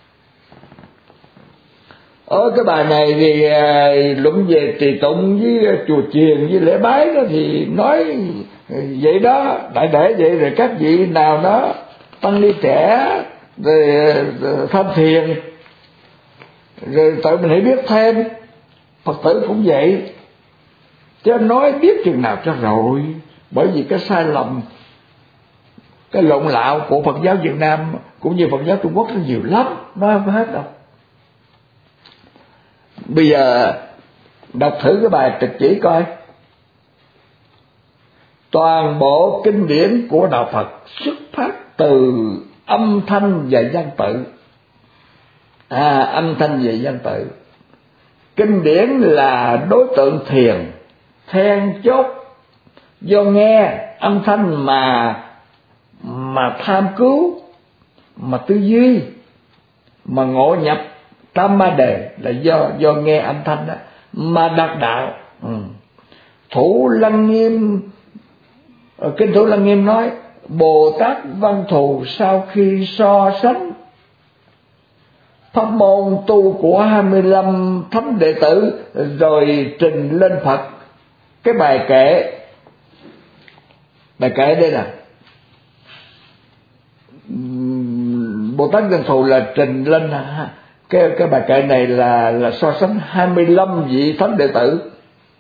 Ở cái bài này thì luận về trì tụng với chùa chiền với lễ bái đó thì nói vậy đó, đại để vậy, rồi các vị nào đó tăng ni trẻ rồi tham thiền, rồi tự mình hãy biết thêm. Phật tử cũng vậy, chứ nói biết chừng nào cho rồi. Bởi vì cái sai lầm, cái lộn lạo của Phật giáo Việt Nam cũng như Phật giáo Trung Quốc nó nhiều lắm, nói không hết đâu. Bây giờ đọc thử cái bài Trịch Chỉ coi. Toàn bộ kinh điển của đạo Phật xuất phát từ âm thanh và văn tự. À, âm thanh và văn tự. Kinh điển là đối tượng thiền, then chốt, do nghe âm thanh mà mà tham cứu, mà tư duy, mà ngộ nhập tam ma đề là do do nghe âm thanh đó mà đạt đạo. Ừ. Thủ Lăng Nghiêm, kinh Thủ Lăng Nghiêm nói Bồ Tát Văn Thù sau khi so sánh pháp môn tu của hai mươi lăm thánh đệ tử rồi trình lên Phật cái bài kệ. Bài kệ đây nè, Bồ Tát Văn Thù là trình lên cái cái bài kệ này là là so sánh hai mươi lăm vị thánh đệ tử,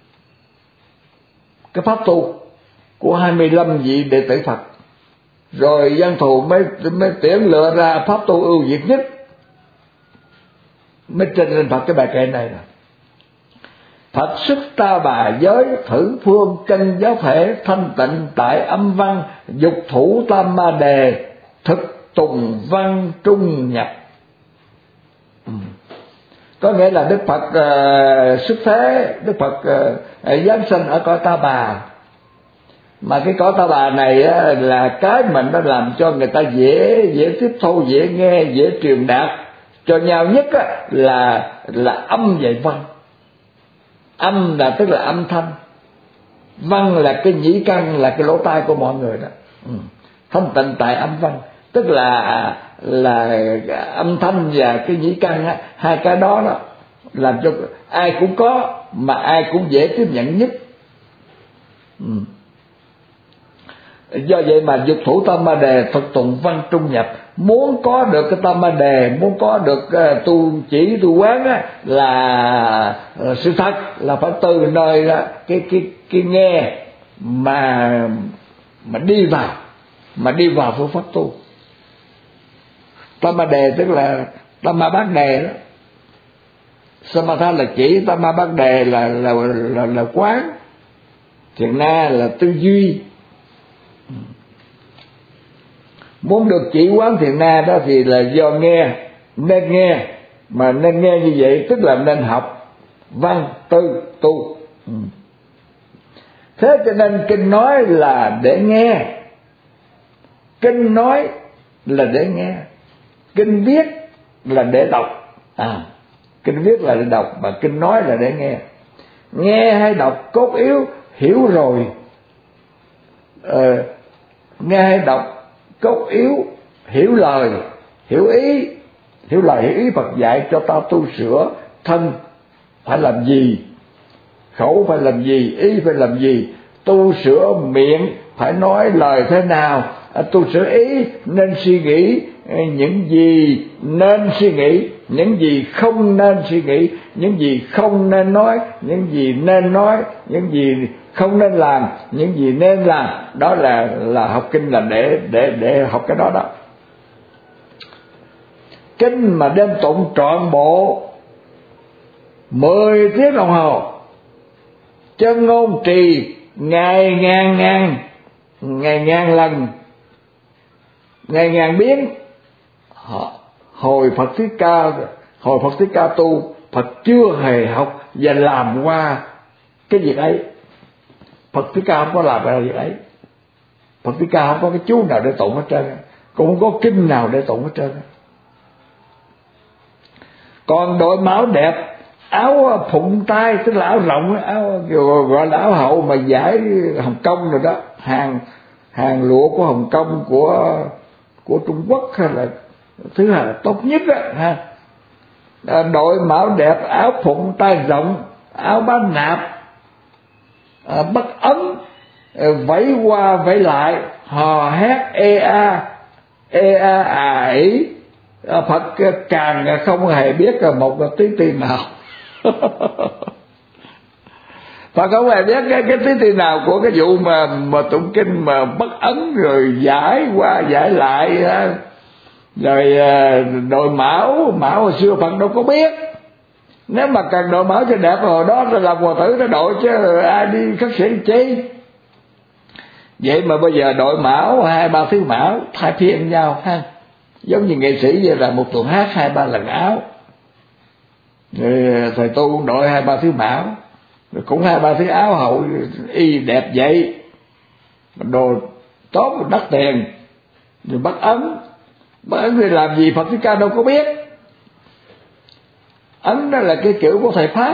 cái pháp tu của hai mươi lăm vị đệ tử Phật, rồi Văn Thù mới mới tuyển lựa ra pháp tu ưu việt nhất, mới trình lên Phật cái bài kệ này nè. Phật sức ta bà giới thử phương chân giáo thể thanh tịnh tại âm văn dục thủ tam ma đề thực tùng văn trung nhập. Ừ. Có nghĩa là Đức Phật uh, xuất thế, Đức Phật uh, giáng sinh ở cõi Ta Bà. Mà cái cõi Ta Bà này uh, là cái mình nó làm cho người ta dễ dễ tiếp thu, dễ nghe, dễ truyền đạt cho nhau nhất uh, là là âm và văn. Âm là tức là âm thanh, văn là cái nhĩ căn, là cái lỗ tai của mọi người đó. Ừ. Thanh tịnh tại âm văn tức là là âm thanh và cái nhĩ căn á, hai cái đó đó làm cho ai cũng có mà ai cũng dễ tiếp nhận nhất. Ừ. Do vậy mà dục thủ tam ma đề thực tụng văn trung nhập. Muốn có được cái tam ma đề, muốn có được uh, tu chỉ tu quán á, là uh, sự thật là phải từ nơi đó, cái cái cái nghe mà mà đi vào, mà đi vào phương pháp tu. Tam ma đề tức là tam ma bát đề đó. Samatha là chỉ, tam ma bát đề là là là, là quán. Thiền na là tư duy. Muốn được chỉ quán thiền na đó thì là do nghe, nên nghe, mà nên nghe như vậy tức là nên học văn tư tu. Thế cho nên kinh nói là để nghe, kinh nói là để nghe, kinh viết là để đọc. À, kinh viết là để đọc, mà kinh nói là để nghe. Nghe hay đọc cốt yếu hiểu rồi, ờ, nghe hay đọc cốt yếu hiểu lời, hiểu ý, hiểu lời hiểu ý Phật dạy cho ta tu sửa thân phải làm gì, khẩu phải làm gì, ý phải làm gì, tu sửa miệng phải nói lời thế nào, à, tu sửa ý nên suy nghĩ những gì nên suy nghĩ, những gì không nên suy nghĩ, những gì không nên nói, những gì nên nói, những gì không nên làm, những gì nên làm. Đó là là học kinh là để để để học cái đó đó. Kinh mà đem tụng trọn bộ mười tiếng đồng hồ, chân ngôn trì ngày ngàn ngàn ngày ngàn lần, ngày ngàn biến. Hồi Phật Thích Ca hồi Phật Thích Ca tu, Phật chưa hề học và làm qua cái việc ấy. Phật Thích Ca không có làm ra việc ấy. Phật Thích Ca không có cái chú nào để tụng hết trơn, cũng không có kinh nào để tụng hết trơn. Còn đội mão đẹp, áo phụng tay tức là áo rộng, áo gọi là áo hậu mà giải Hồng Kông rồi đó, hàng hàng lụa của Hồng Kông, của của Trung Quốc hay là thứ là tốt nhất đó, ha. À, đội mão đẹp, áo phụng tay rộng, áo bán nạp, à, bất ấn, vẫy qua vẫy lại, hò hét ê a ê a à ý. Phật càng không hề biết một tí tiền nào. Phật không hề biết cái, cái tí tiền nào của cái vụ mà mà tụng kinh mà bất ấn rồi giải qua giải lại, rồi đội mão mão hồi xưa Phật đâu có biết. Nếu mà cần đội mão cho đẹp hồi đó là làm hòa tử nó đội, chứ ai đi khất sĩ chi. Vậy mà bây giờ đội mão hai ba thứ mão thay phiên nhau ha, giống như nghệ sĩ vậy, là một tuần hát hai ba lần áo, rồi thầy tu đội hai ba thứ mão, rồi cũng hai ba thứ áo hậu y đẹp vậy, đồ tốt đắt tiền, rồi bắt ấn. Bắt ấn thì làm gì Phật Thích Ca đâu có biết. Ấn đó là cái kiểu của thầy Pháp,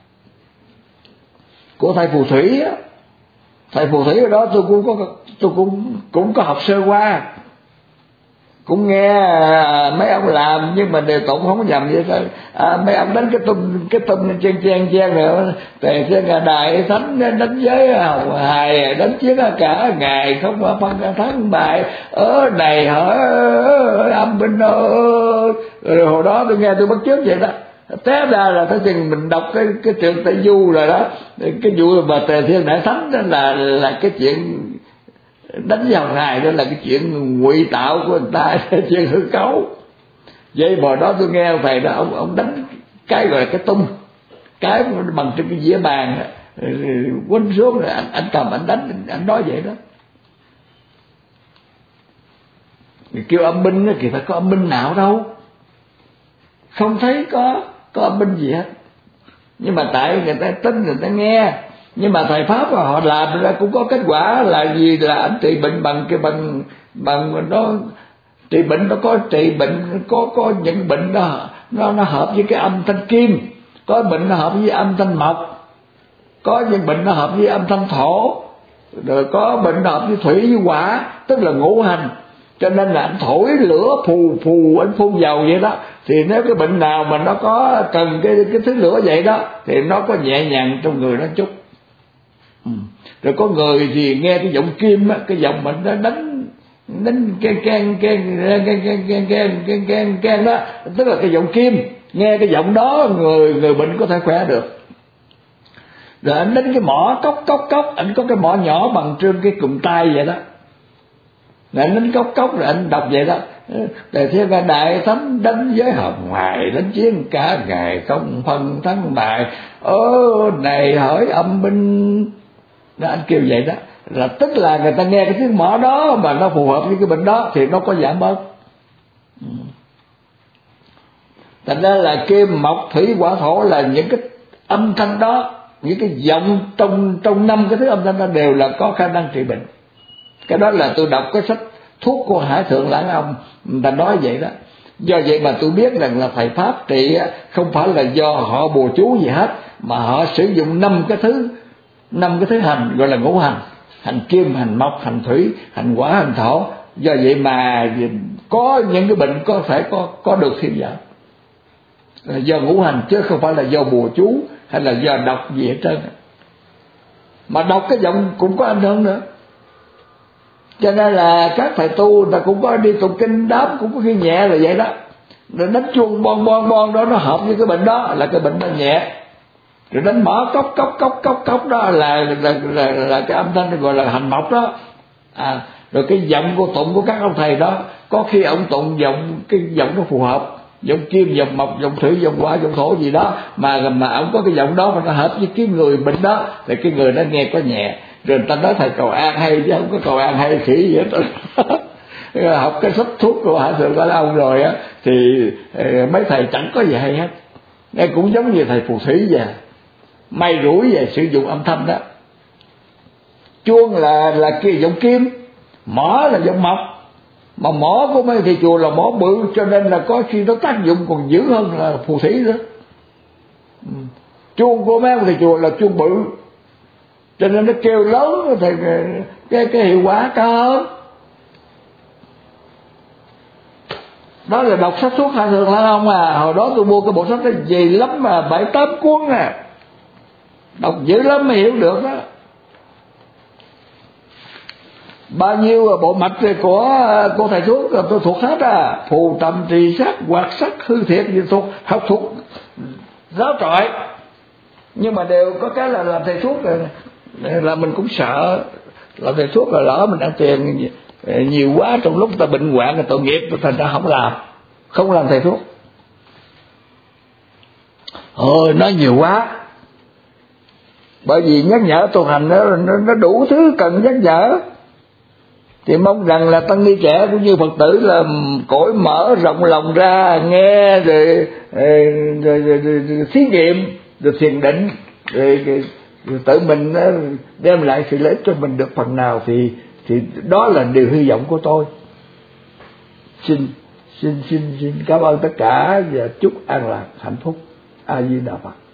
của thầy phù thủy á. Thầy phù thủy ở đó tôi cũng có tôi cũng cũng có học sơ qua, cũng nghe mấy ông làm, nhưng mà đều tụng không có nhầm vậy thôi. À, mấy ông đánh cái tung cái tung chen chen chen nữa, tề trên ngà đài thánh đánh giới hồng hài, đánh chiến cả ngày không có phân thắng bại, ở này hở âm binh ơi. Rồi hồi đó tôi nghe tôi bắt chước vậy đó. Té ra là tới chừng mình đọc cái cái trường Tây Du rồi đó, cái vụ mà Tề Thiên Đại Thánh đó là là cái chuyện đánh vào ngài, đó là cái chuyện ngụy tạo của người ta, chuyện hư cấu. Vậy mà đó tôi nghe thầy đó, ông ông đánh cái gọi là cái tung, cái bằng trên cái dĩa bàn quấn xuống rồi anh, anh cầm anh đánh, anh, anh nói vậy đó. Thì kêu âm binh thì phải có âm binh nào đâu, không thấy có có âm binh gì hết. Nhưng mà tại người ta tin, người ta nghe. Nhưng mà thầy Pháp họ làm ra cũng có kết quả là gì, là anh trị bệnh bằng cái bằng bằng nó trị bệnh, nó có trị bệnh, có có những bệnh đó nó nó hợp với cái âm thanh kim, có bệnh nó hợp với âm thanh mộc, có những bệnh nó hợp với âm thanh thổ, rồi có bệnh nó hợp với thủy với hỏa, tức là ngũ hành. Cho nên là anh thổi lửa phù phù, anh phun dầu vậy đó, thì nếu cái bệnh nào mà nó có cần cái cái thứ lửa vậy đó thì nó có nhẹ nhàng trong người nó chút. Ừ. Rồi có người thì nghe cái giọng kim á, cái giọng mình nó đánh đánh can can can can can can can can can đó, tức là cái giọng kim, nghe cái giọng đó người người bệnh có thể khỏe được. Rồi anh đánh cái mỏ cốc cốc cốc, anh có cái mỏ nhỏ bằng trên cái cụm tay vậy đó, rồi anh đánh cốc cốc, rồi anh đọc vậy đó. Tề Thiên Ca Đại Thánh đánh giới hồng hoài, đánh chiến cả ngày không phân thắng bại, ơ này hỡi âm binh Đó, anh kêu vậy đó, là tức là người ta nghe cái tiếng mõ đó mà nó phù hợp với cái bệnh đó thì nó có giảm bớt. Thành ra là kim mộc thủy hỏa thổ là những cái âm thanh đó, những cái giọng trong trong năm cái thứ âm thanh đó đều là có khả năng trị bệnh. Cái đó là tôi đọc cái sách thuốc của Hải Thượng Lãng Ông, người ta nói vậy đó. Do vậy mà tôi biết rằng là thầy pháp trị không phải là do họ bùa chú gì hết, mà họ sử dụng năm cái thứ năm cái thứ hành, gọi là ngũ hành: hành kim, hành mộc, hành thủy, hành hỏa, hành thổ. Do vậy mà có những cái bệnh có thể có có được thuyên giảm là do ngũ hành, chứ không phải là do bùa chú hay là do độc gì hết trơn. Mà đọc cái giọng cũng có ảnh hưởng nữa. Cho nên là các thầy tu người ta cũng có đi tụng kinh đáp, cũng có khi nhẹ là vậy đó. Rồi đánh chuông bon bon bon đó nó hợp với cái bệnh đó là cái bệnh nó nhẹ. Rồi đánh mõ cốc cốc cốc cốc cốc đó là là, là, là, là cái âm thanh gọi là hành mộc đó. À, rồi cái giọng của tụng của các ông thầy đó, có khi ông tụng giọng cái giọng nó phù hợp, giọng kim, giọng mộc, giọng thủy, giọng hỏa, giọng thổ gì đó, mà mà ông có cái giọng đó mà nó hợp với cái người bệnh đó thì cái người đó nghe có nhẹ. Rồi người ta nói thầy cầu an hay, chứ không có cầu an hay khỉ gì hết. Học cái sách thuốc của Hải Thượng Lãng Ông rồi á thì mấy thầy chẳng có gì hay hết. Đây cũng giống như thầy phù thủy vậy, may rủi về sử dụng âm thanh đó. Chuông là là kia giọng kim, mõ là giọng mộc. Mà mõ của mấy thầy chùa là mõ bự, cho nên là có khi nó tác dụng còn dữ hơn là phù thủy nữa. Chuông của mấy thầy chùa là chuông bự, cho nên nó kêu lớn thì cái cái hiệu quả cao hơn. Đó là đọc sách thuốc Hải Thượng Lãng Ông à. Hồi đó tôi mua cái bộ sách đó dày lắm mà, bảy tám cuốn nè, đọc dữ lắm mới hiểu được đó. Bao nhiêu bộ mạch của cô thầy thuốc tôi thuộc hết à. Phù tầm trì sắc, hoạt sắc, hư thiệt gì thuộc, học thuộc giáo trọi. Nhưng mà đều có cái là làm thầy thuốc rồi là mình cũng sợ làm thầy thuốc là lỡ mình ăn tiền nhiều quá, trong lúc ta bệnh hoạn là tội nghiệp, thành ra không làm không làm thầy thuốc. Ôi nói nhiều quá, bởi vì nhắc nhở tu hành nó, nó, nó đủ thứ cần nhắc nhở. Thì mong rằng là tăng ni trẻ cũng như Phật tử là cõi mở rộng lòng ra nghe, rồi, rồi, rồi, rồi, rồi, rồi thí nghiệm, rồi thiền định, rồi, rồi, rồi tự mình đem lại sự lợi ích cho mình được phần nào, thì thì đó là điều hy vọng của tôi. Xin xin xin xin cảm ơn tất cả và chúc an lạc hạnh phúc. A Di Đà Phật.